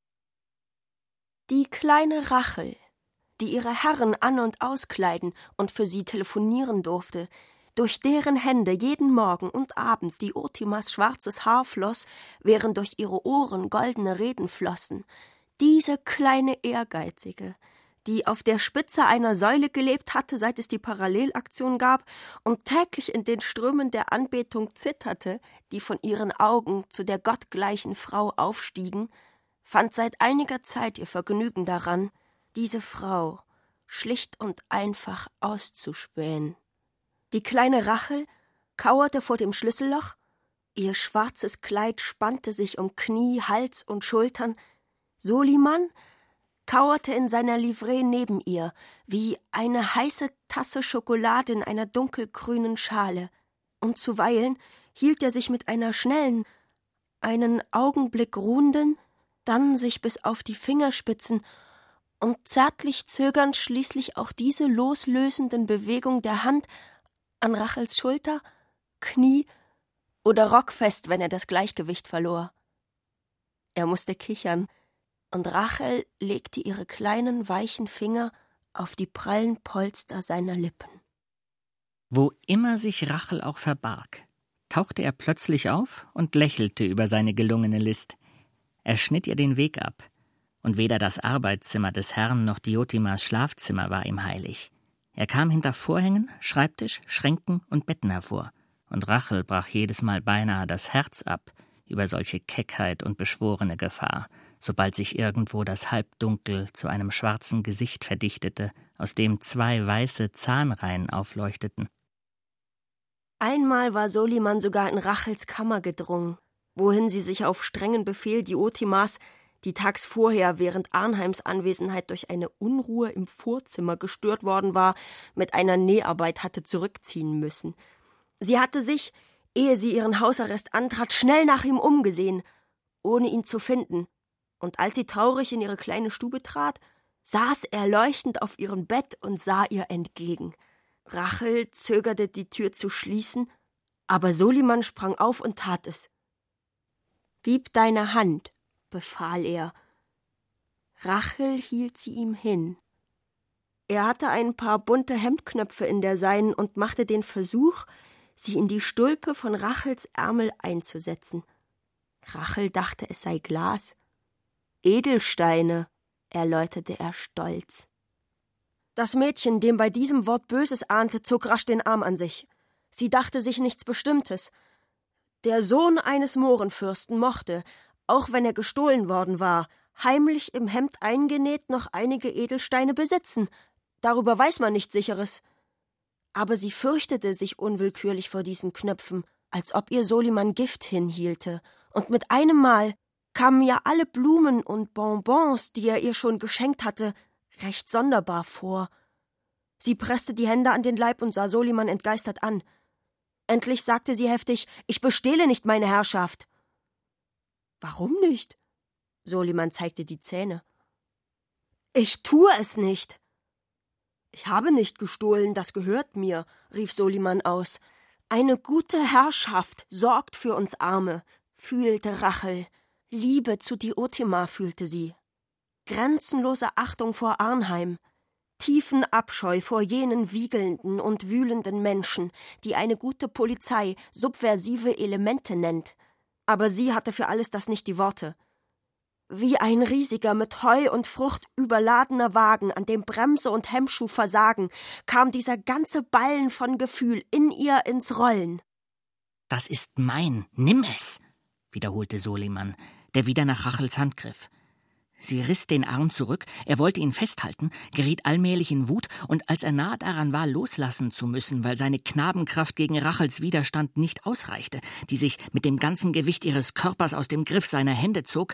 Die kleine Rachel, die ihre Herren an- und auskleiden und für sie telefonieren durfte, durch deren Hände jeden Morgen und Abend Diotimas schwarzes Haar floss, während durch ihre Ohren goldene Reden flossen. Diese kleine Ehrgeizige, die auf der Spitze einer Säule gelebt hatte, seit es die Parallelaktion gab und täglich in den Strömen der Anbetung zitterte, die von ihren Augen zu der gottgleichen Frau aufstiegen, fand seit einiger Zeit ihr Vergnügen daran, diese Frau schlicht und einfach auszuspähen. Die kleine Rachel kauerte vor dem Schlüsselloch, ihr schwarzes Kleid spannte sich um Knie, Hals und Schultern, Soliman kauerte in seiner Livree neben ihr, wie eine heiße Tasse Schokolade in einer dunkelgrünen Schale, und zuweilen hielt er sich mit einer schnellen, einen Augenblick ruhenden, dann sich bis auf die Fingerspitzen und zärtlich zögernd schließlich auch diese loslösenden Bewegungen der Hand an Rachels Schulter, Knie oder Rock fest, wenn er das Gleichgewicht verlor. Er musste kichern, und Rachel legte ihre kleinen, weichen Finger auf die prallen Polster seiner Lippen. Wo immer sich Rachel auch verbarg, tauchte er plötzlich auf und lächelte über seine gelungene List. Er schnitt ihr den Weg ab, und weder das Arbeitszimmer des Herrn noch Diotimas Schlafzimmer war ihm heilig. Er kam hinter Vorhängen, Schreibtisch, Schränken und Betten hervor, und Rachel brach jedes Mal beinahe das Herz ab über solche Keckheit und beschworene Gefahr, sobald sich irgendwo das Halbdunkel zu einem schwarzen Gesicht verdichtete, aus dem 2 weiße Zahnreihen aufleuchteten. Einmal war Soliman sogar in Rachels Kammer gedrungen, wohin sie sich auf strengen Befehl Diotimas, die tags vorher während Arnheims Anwesenheit durch eine Unruhe im Vorzimmer gestört worden war, mit einer Näharbeit hatte zurückziehen müssen. Sie hatte sich, ehe sie ihren Hausarrest antrat, schnell nach ihm umgesehen, ohne ihn zu finden, und als sie traurig in ihre kleine Stube trat, saß er leuchtend auf ihrem Bett und sah ihr entgegen. Rachel zögerte, die Tür zu schließen, aber Soliman sprang auf und tat es. »Gib deine Hand«, befahl er. Rachel hielt sie ihm hin. Er hatte ein paar bunte Hemdknöpfe in der seinen und machte den Versuch, sie in die Stulpe von Rachels Ärmel einzusetzen. Rachel dachte, es sei Glas. »Edelsteine«, erläuterte er stolz. Das Mädchen, dem bei diesem Wort Böses ahnte, zog rasch den Arm an sich. Sie dachte sich nichts Bestimmtes. Der Sohn eines Mohrenfürsten mochte, auch wenn er gestohlen worden war, heimlich im Hemd eingenäht noch einige Edelsteine besitzen. Darüber weiß man nichts Sicheres. Aber sie fürchtete sich unwillkürlich vor diesen Knöpfen, als ob ihr Soliman Gift hinhielte, und mit einem Mal kamen ihr alle Blumen und Bonbons, die er ihr schon geschenkt hatte, recht sonderbar vor. Sie presste die Hände an den Leib und sah Soliman entgeistert an. Endlich sagte sie heftig: »Ich bestehle nicht, meine Herrschaft.« »Warum nicht?« Soliman zeigte die Zähne. »Ich tue es nicht.« »Ich habe nicht gestohlen, das gehört mir«, rief Soliman aus. »Eine gute Herrschaft sorgt für uns Arme«, fühlte Rachel. Liebe zu Diotima fühlte sie. Grenzenlose Achtung vor Arnheim. Tiefen Abscheu vor jenen wiegelnden und wühlenden Menschen, die eine gute Polizei subversive Elemente nennt. Aber sie hatte für alles das nicht die Worte. Wie ein riesiger, mit Heu und Frucht überladener Wagen, an dem Bremse und Hemmschuh versagen, kam dieser ganze Ballen von Gefühl in ihr ins Rollen. »Das ist mein, nimm es«, wiederholte Soliman, der wieder nach Rachels Hand griff. Sie riss den Arm zurück, er wollte ihn festhalten, geriet allmählich in Wut, und als er nahe daran war, loslassen zu müssen, weil seine Knabenkraft gegen Rachels Widerstand nicht ausreichte, die sich mit dem ganzen Gewicht ihres Körpers aus dem Griff seiner Hände zog,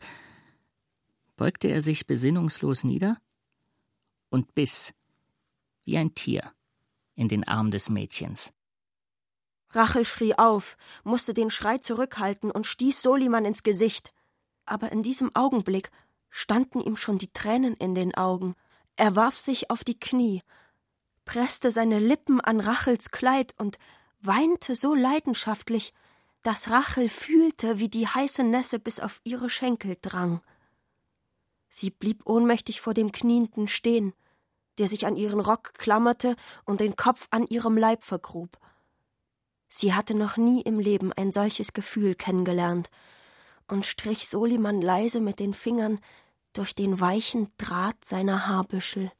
beugte er sich besinnungslos nieder und biss, wie ein Tier, in den Arm des Mädchens. Rachel schrie auf, musste den Schrei zurückhalten und stieß Soliman ins Gesicht. Aber in diesem Augenblick standen ihm schon die Tränen in den Augen. Er warf sich auf die Knie, presste seine Lippen an Rachels Kleid und weinte so leidenschaftlich, dass Rachel fühlte, wie die heiße Nässe bis auf ihre Schenkel drang. Sie blieb ohnmächtig vor dem Knienden stehen, der sich an ihren Rock klammerte und den Kopf an ihrem Leib vergrub. Sie hatte noch nie im Leben ein solches Gefühl kennengelernt und strich Soliman leise mit den Fingern durch den weichen Draht seiner Haarbüschel.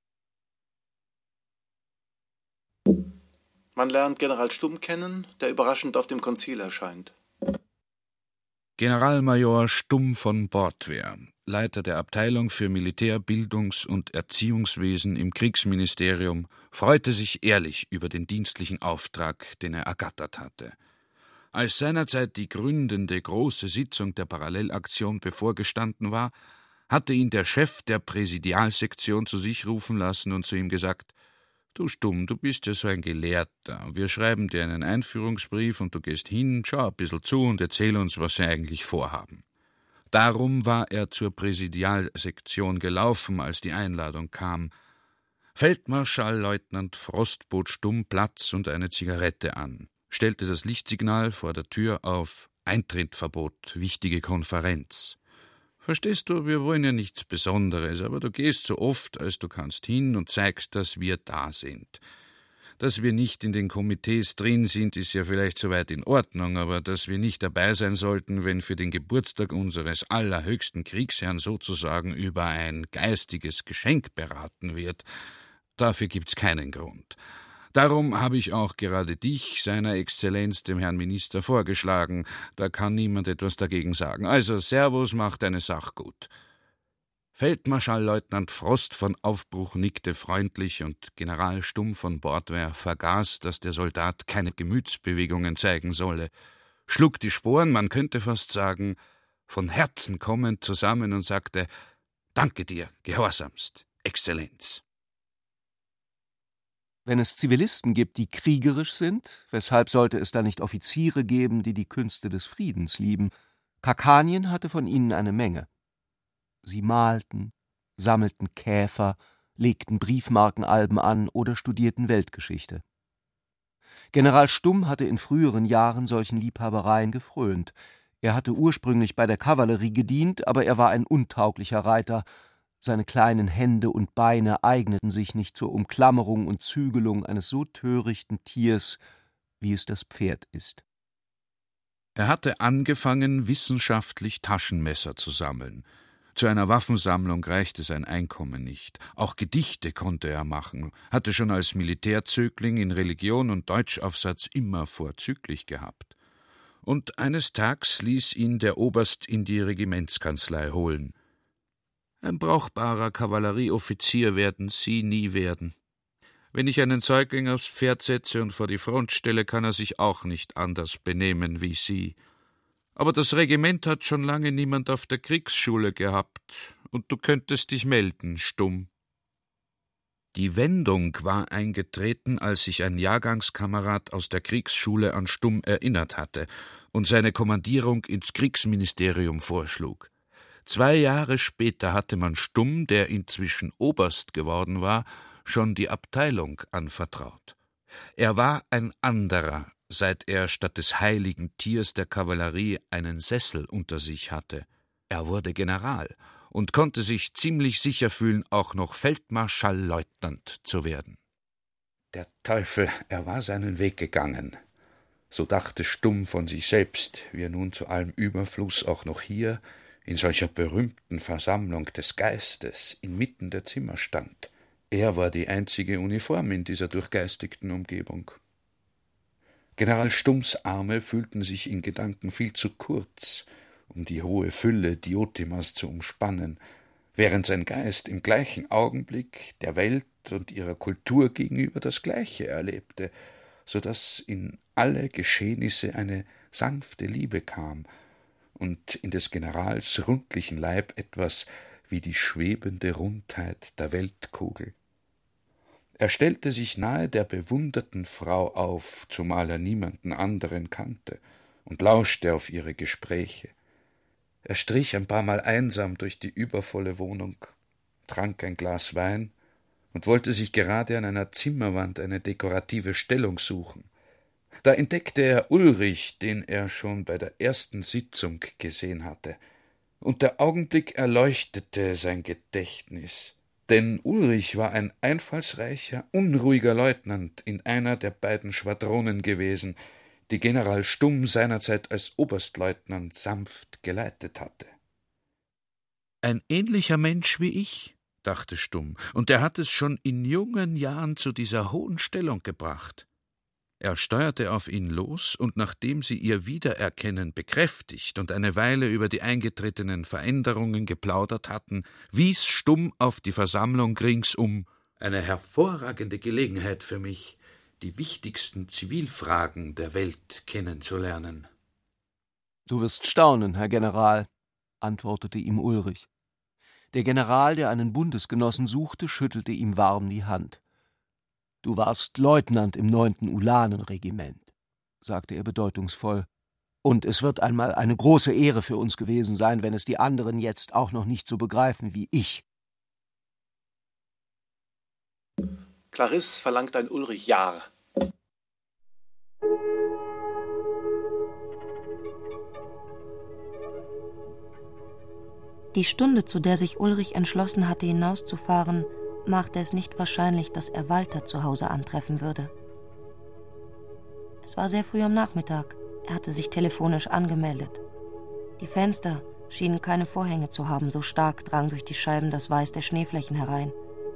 Man lernt General Stumm kennen, der überraschend auf dem Konzil erscheint. Generalmajor Stumm von Bordwehr, Leiter der Abteilung für Militär-, Bildungs- und Erziehungswesen im Kriegsministerium, freute sich ehrlich über den dienstlichen Auftrag, den er ergattert hatte. Als seinerzeit die gründende große Sitzung der Parallelaktion bevorgestanden war, hatte ihn der Chef der Präsidialsektion zu sich rufen lassen und zu ihm gesagt: »Du Stumm, du bist ja so ein Gelehrter. Wir schreiben dir einen Einführungsbrief und du gehst hin, schau ein bisschen zu und erzähl uns, was wir eigentlich vorhaben.« Darum war er zur Präsidialsektion gelaufen, als die Einladung kam. Feldmarschallleutnant Frost bot Stumm Platz und eine Zigarette an, stellte das Lichtsignal vor der Tür auf: Eintrittverbot, wichtige Konferenz. »Verstehst du, wir wollen ja nichts Besonderes, aber du gehst so oft, als du kannst, hin und zeigst, dass wir da sind. Dass wir nicht in den Komitees drin sind, ist ja vielleicht soweit in Ordnung, aber dass wir nicht dabei sein sollten, wenn für den Geburtstag unseres allerhöchsten Kriegsherrn sozusagen über ein geistiges Geschenk beraten wird, dafür gibt's keinen Grund. Darum habe ich auch gerade dich, seiner Exzellenz, dem Herrn Minister, vorgeschlagen. Da kann niemand etwas dagegen sagen. Also, Servus, mach deine Sach gut.« Feldmarschallleutnant Frost von Aufbruch nickte freundlich und General Stumm von Bordwehr vergaß, dass der Soldat keine Gemütsbewegungen zeigen solle, schlug die Sporen, man könnte fast sagen, von Herzen kommend zusammen und sagte: »Danke dir, gehorsamst, Exzellenz.« Wenn es Zivilisten gibt, die kriegerisch sind, weshalb sollte es da nicht Offiziere geben, die die Künste des Friedens lieben? Kakanien hatte von ihnen eine Menge. Sie malten, sammelten Käfer, legten Briefmarkenalben an oder studierten Weltgeschichte. General Stumm hatte in früheren Jahren solchen Liebhabereien gefrönt. Er hatte ursprünglich bei der Kavallerie gedient, aber er war ein untauglicher Reiter. Seine kleinen Hände und Beine eigneten sich nicht zur Umklammerung und Zügelung eines so törichten Tiers, wie es das Pferd ist. Er hatte angefangen, wissenschaftlich Taschenmesser zu sammeln. Zu einer Waffensammlung reichte sein Einkommen nicht. Auch Gedichte konnte er machen, hatte schon als Militärzögling in Religion und Deutschaufsatz immer vorzüglich gehabt. Und eines Tags ließ ihn der Oberst in die Regimentskanzlei holen. »Ein brauchbarer Kavallerieoffizier werden Sie nie werden. Wenn ich einen Säugling aufs Pferd setze und vor die Front stelle, kann er sich auch nicht anders benehmen wie Sie. Aber das Regiment hat schon lange niemand auf der Kriegsschule gehabt, und du könntest dich melden, Stumm.« Die Wendung war eingetreten, als sich ein Jahrgangskamerad aus der Kriegsschule an Stumm erinnert hatte und seine Kommandierung ins Kriegsministerium vorschlug. 2 Jahre später hatte man Stumm, der inzwischen Oberst geworden war, schon die Abteilung anvertraut. Er war ein anderer, seit er statt des heiligen Tiers der Kavallerie einen Sessel unter sich hatte. Er wurde General und konnte sich ziemlich sicher fühlen, auch noch Feldmarschallleutnant zu werden. Der Teufel, er war seinen Weg gegangen. So dachte Stumm von sich selbst, wie er nun zu allem Überfluss auch noch hier in solcher berühmten Versammlung des Geistes inmitten der Zimmer stand. Er war die einzige Uniform in dieser durchgeistigten Umgebung. General Stumms Arme fühlten sich in Gedanken viel zu kurz, um die hohe Fülle Diotimas zu umspannen, während sein Geist im gleichen Augenblick der Welt und ihrer Kultur gegenüber das Gleiche erlebte, so daß in alle Geschehnisse eine sanfte Liebe kam und in des Generals rundlichen Leib etwas wie die schwebende Rundheit der Weltkugel. Er stellte sich nahe der bewunderten Frau auf, zumal er niemanden anderen kannte, und lauschte auf ihre Gespräche. Er strich ein paar Mal einsam durch die übervolle Wohnung, trank ein Glas Wein und wollte sich gerade an einer Zimmerwand eine dekorative Stellung suchen. Da entdeckte er Ulrich, den er schon bei der ersten Sitzung gesehen hatte, und der Augenblick erleuchtete sein Gedächtnis. Denn Ulrich war ein einfallsreicher, unruhiger Leutnant in einer der beiden Schwadronen gewesen, die General Stumm seinerzeit als Oberstleutnant sanft geleitet hatte. Ein ähnlicher Mensch wie ich, dachte Stumm, und er hat es schon in jungen Jahren zu dieser hohen Stellung gebracht. Er steuerte auf ihn los, und nachdem sie ihr Wiedererkennen bekräftigt und eine Weile über die eingetretenen Veränderungen geplaudert hatten, wies Stumm auf die Versammlung ringsum: eine hervorragende Gelegenheit für mich, die wichtigsten Zivilfragen der Welt kennenzulernen. »Du wirst staunen, Herr General«, antwortete ihm Ulrich. Der General, der einen Bundesgenossen suchte, schüttelte ihm warm die Hand. »Du warst Leutnant im 9. Ulanenregiment«, sagte er bedeutungsvoll, »und es wird einmal eine große Ehre für uns gewesen sein, wenn es die anderen jetzt auch noch nicht so begreifen wie ich.« Clarisse verlangt ein Ulrich Jahr. Die Stunde, zu der sich Ulrich entschlossen hatte, hinauszufahren, machte es nicht wahrscheinlich, dass er Walter zu Hause antreffen würde. Es war sehr früh am Nachmittag. Er hatte sich telefonisch angemeldet. Die Fenster schienen keine Vorhänge zu haben, so stark drang durch die Scheiben das Weiß der Schneeflächen herein.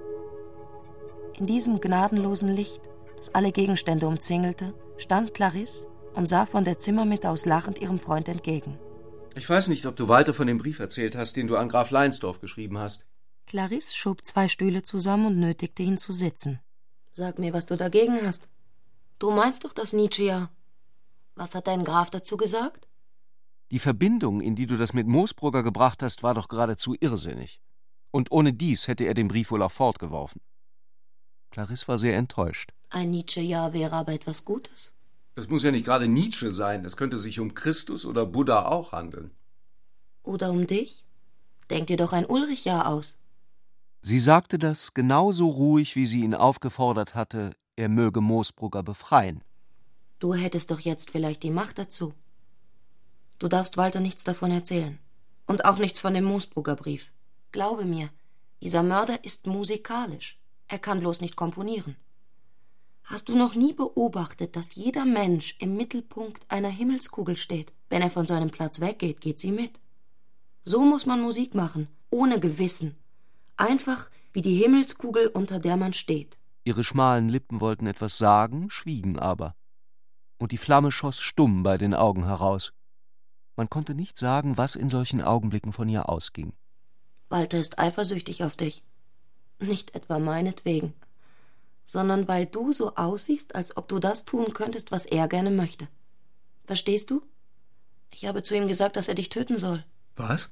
In diesem gnadenlosen Licht, das alle Gegenstände umzingelte, stand Clarisse und sah von der Zimmermitte aus lachend ihrem Freund entgegen. »Ich weiß nicht, ob du Walter von dem Brief erzählt hast, den du an Graf Leinsdorf geschrieben hast.« Clarisse schob 2 Stühle zusammen und nötigte ihn zu sitzen. »Sag mir, was du dagegen hast. Du meinst doch das Nietzsche ja. Was hat dein Graf dazu gesagt?« »Die Verbindung, in die du das mit Moosbrugger gebracht hast, war doch geradezu irrsinnig. Und ohne dies hätte er den Brief wohl auch fortgeworfen.« Clarisse war sehr enttäuscht. »Ein Nietzsche-Ja wäre aber etwas Gutes.« »Das muss ja nicht gerade Nietzsche sein. Es könnte sich um Christus oder Buddha auch handeln.« »Oder um dich? Denk dir doch ein Ulrich-Ja aus.« Sie sagte das genauso ruhig, wie sie ihn aufgefordert hatte, er möge Moosbrugger befreien. »Du hättest doch jetzt vielleicht die Macht dazu. Du darfst Walter nichts davon erzählen. Und auch nichts von dem Moosbrugger Brief. Glaube mir, dieser Mörder ist musikalisch. Er kann bloß nicht komponieren. Hast du noch nie beobachtet, dass jeder Mensch im Mittelpunkt einer Himmelskugel steht? Wenn er von seinem Platz weggeht, geht sie mit. So muss man Musik machen, ohne Gewissen. Einfach wie die Himmelskugel, unter der man steht.« Ihre schmalen Lippen wollten etwas sagen, schwiegen aber. Und die Flamme schoss stumm bei den Augen heraus. Man konnte nicht sagen, was in solchen Augenblicken von ihr ausging. »Walter ist eifersüchtig auf dich. Nicht etwa meinetwegen, sondern weil du so aussiehst, als ob du das tun könntest, was er gerne möchte. Verstehst du? Ich habe zu ihm gesagt, dass er dich töten soll.« »Was?«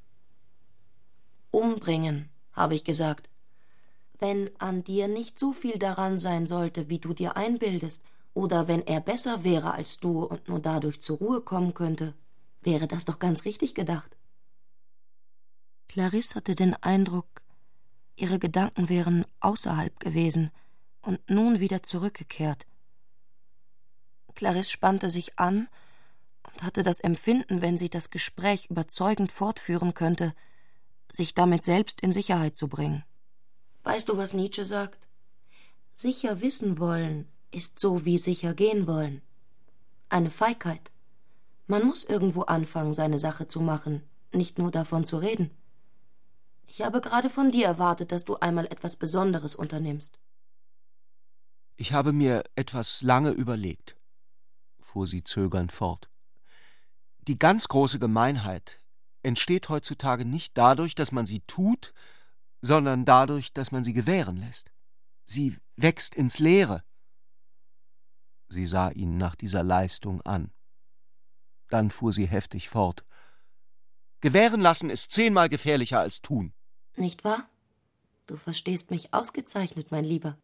»Umbringen«, habe ich gesagt. Wenn an dir nicht so viel daran sein sollte, wie du dir einbildest, oder wenn er besser wäre als du und nur dadurch zur Ruhe kommen könnte, wäre das doch ganz richtig gedacht.« Clarisse hatte den Eindruck, ihre Gedanken wären außerhalb gewesen und nun wieder zurückgekehrt. Clarisse spannte sich an und hatte das Empfinden, wenn sie das Gespräch überzeugend fortführen könnte, sich damit selbst in Sicherheit zu bringen. »Weißt du, was Nietzsche sagt? Sicher wissen wollen ist so wie sicher gehen wollen. Eine Feigheit. Man muss irgendwo anfangen, seine Sache zu machen, nicht nur davon zu reden. Ich habe gerade von dir erwartet, dass du einmal etwas Besonderes unternimmst.« »Ich habe mir etwas lange überlegt«, fuhr sie zögernd fort. »Die ganz große Gemeinheit entsteht heutzutage nicht dadurch, dass man sie tut, sondern dadurch, dass man sie gewähren lässt. Sie wächst ins Leere.« Sie sah ihn nach dieser Leistung an. Dann fuhr sie heftig fort. »Gewähren lassen ist 10-mal gefährlicher als tun.« »Nicht wahr? Du verstehst mich ausgezeichnet, mein Lieber.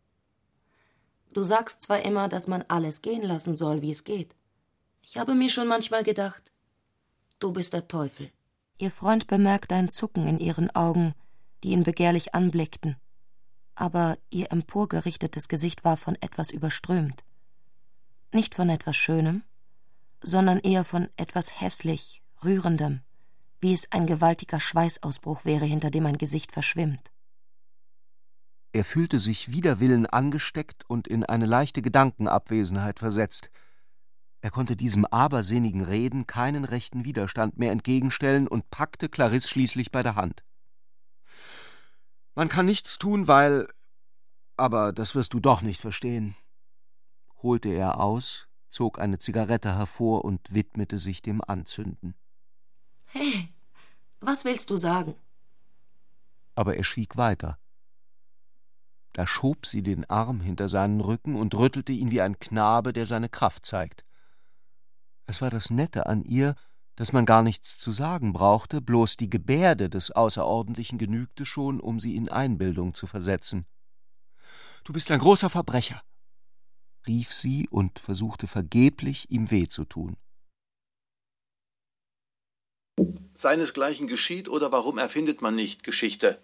Du sagst zwar immer, dass man alles gehen lassen soll, wie es geht. Ich habe mir schon manchmal gedacht, du bist der Teufel.« Ihr Freund bemerkte ein Zucken in ihren Augen, die ihn begehrlich anblickten. Aber ihr emporgerichtetes Gesicht war von etwas überströmt. Nicht von etwas Schönem, sondern eher von etwas hässlich, Rührendem, wie es ein gewaltiger Schweißausbruch wäre, hinter dem ein Gesicht verschwimmt. Er fühlte sich wider Willen angesteckt und in eine leichte Gedankenabwesenheit versetzt. Er konnte diesem abersinnigen Reden keinen rechten Widerstand mehr entgegenstellen und packte Clarisse schließlich bei der Hand. »Man kann nichts tun, weil... aber das wirst du doch nicht verstehen«, holte er aus, zog eine Zigarette hervor und widmete sich dem Anzünden. »Hey, was willst du sagen?« Aber er schwieg weiter. Da schob sie den Arm hinter seinen Rücken und rüttelte ihn wie ein Knabe, der seine Kraft zeigt. Es war das Nette an ihr, dass man gar nichts zu sagen brauchte, bloß die Gebärde des Außerordentlichen genügte schon, um sie in Einbildung zu versetzen. »Du bist ein großer Verbrecher«, rief sie und versuchte vergeblich, ihm weh zu tun. Seinesgleichen geschieht oder warum erfindet man nicht Geschichte?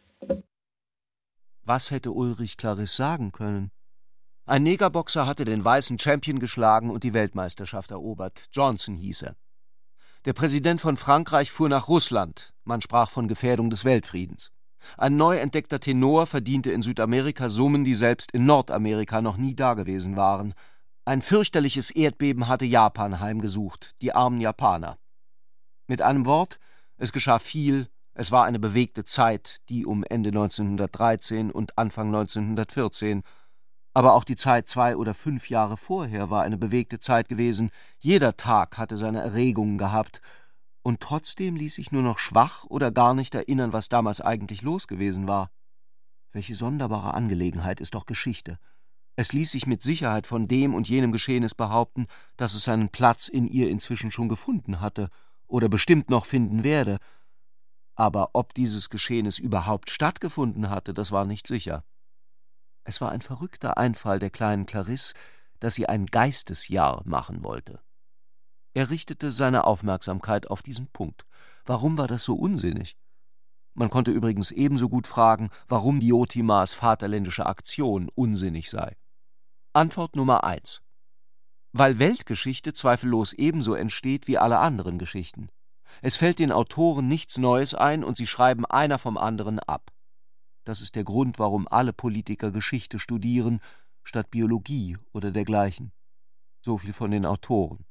Was hätte Ulrich Clarisse sagen können? Ein Negerboxer hatte den weißen Champion geschlagen und die Weltmeisterschaft erobert. Johnson hieß er. Der Präsident von Frankreich fuhr nach Russland. Man sprach von Gefährdung des Weltfriedens. Ein neu entdeckter Tenor verdiente in Südamerika Summen, die selbst in Nordamerika noch nie dagewesen waren. Ein fürchterliches Erdbeben hatte Japan heimgesucht, die armen Japaner. Mit einem Wort, es geschah viel, es war eine bewegte Zeit, die um Ende 1913 und Anfang 1914. Aber auch die Zeit 2 oder 5 Jahre vorher war eine bewegte Zeit gewesen. Jeder Tag hatte seine Erregungen gehabt. Und trotzdem ließ sich nur noch schwach oder gar nicht erinnern, was damals eigentlich los gewesen war. Welche sonderbare Angelegenheit ist doch Geschichte. Es ließ sich mit Sicherheit von dem und jenem Geschehnis behaupten, dass es seinen Platz in ihr inzwischen schon gefunden hatte oder bestimmt noch finden werde. Aber ob dieses Geschehnis überhaupt stattgefunden hatte, das war nicht sicher. Es war ein verrückter Einfall der kleinen Clarisse, dass sie ein Geistesjahr machen wollte. Er richtete seine Aufmerksamkeit auf diesen Punkt. Warum war das so unsinnig? Man konnte übrigens ebenso gut fragen, warum Diotimas vaterländische Aktion unsinnig sei. Antwort Nummer 1. Weil Weltgeschichte zweifellos ebenso entsteht wie alle anderen Geschichten. Es fällt den Autoren nichts Neues ein und sie schreiben einer vom anderen ab. Das ist der Grund, warum alle Politiker Geschichte studieren, statt Biologie oder dergleichen. So viel von den Autoren.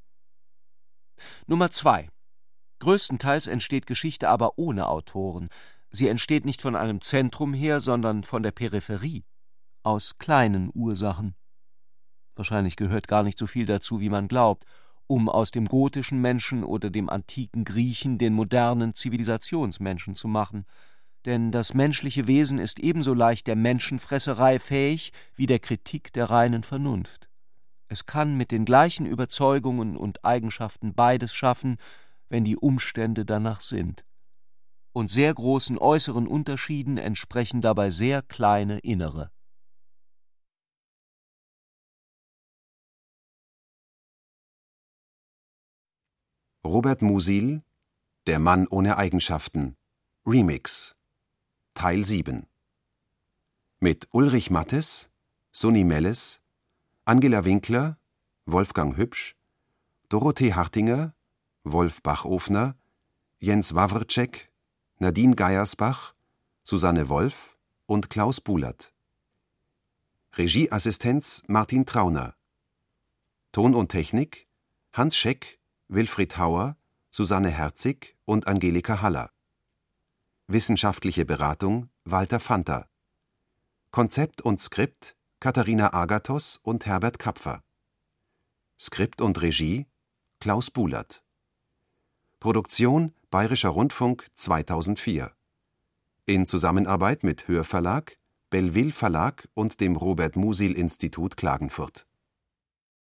Nummer 2. Größtenteils entsteht Geschichte aber ohne Autoren. Sie entsteht nicht von einem Zentrum her, sondern von der Peripherie, aus kleinen Ursachen. Wahrscheinlich gehört gar nicht so viel dazu, wie man glaubt, um aus dem gotischen Menschen oder dem antiken Griechen den modernen Zivilisationsmenschen zu machen. Denn das menschliche Wesen ist ebenso leicht der Menschenfresserei fähig wie der Kritik der reinen Vernunft. Es kann mit den gleichen Überzeugungen und Eigenschaften beides schaffen, wenn die Umstände danach sind. Und sehr großen äußeren Unterschieden entsprechen dabei sehr kleine innere. Robert Musil, Der Mann ohne Eigenschaften, Remix, Teil 7. Mit Ulrich Mattes, Sunny Melles, Angela Winkler, Wolfgang Hübsch, Dorothee Hartinger, Wolf Bachofner, Jens Wawrcek, Nadine Geiersbach, Susanne Wolf und Klaus Bulat. Regieassistenz Martin Trauner. Ton und Technik Hans Scheck, Wilfried Hauer, Susanne Herzig und Angelika Haller. Wissenschaftliche Beratung Walter Fanta. Konzept und Skript Katharina Agathos und Herbert Kapfer. Skript und Regie Klaus Bulat. Produktion Bayerischer Rundfunk 2004. In Zusammenarbeit mit Hörverlag, Belleville Verlag und dem Robert Musil Institut Klagenfurt.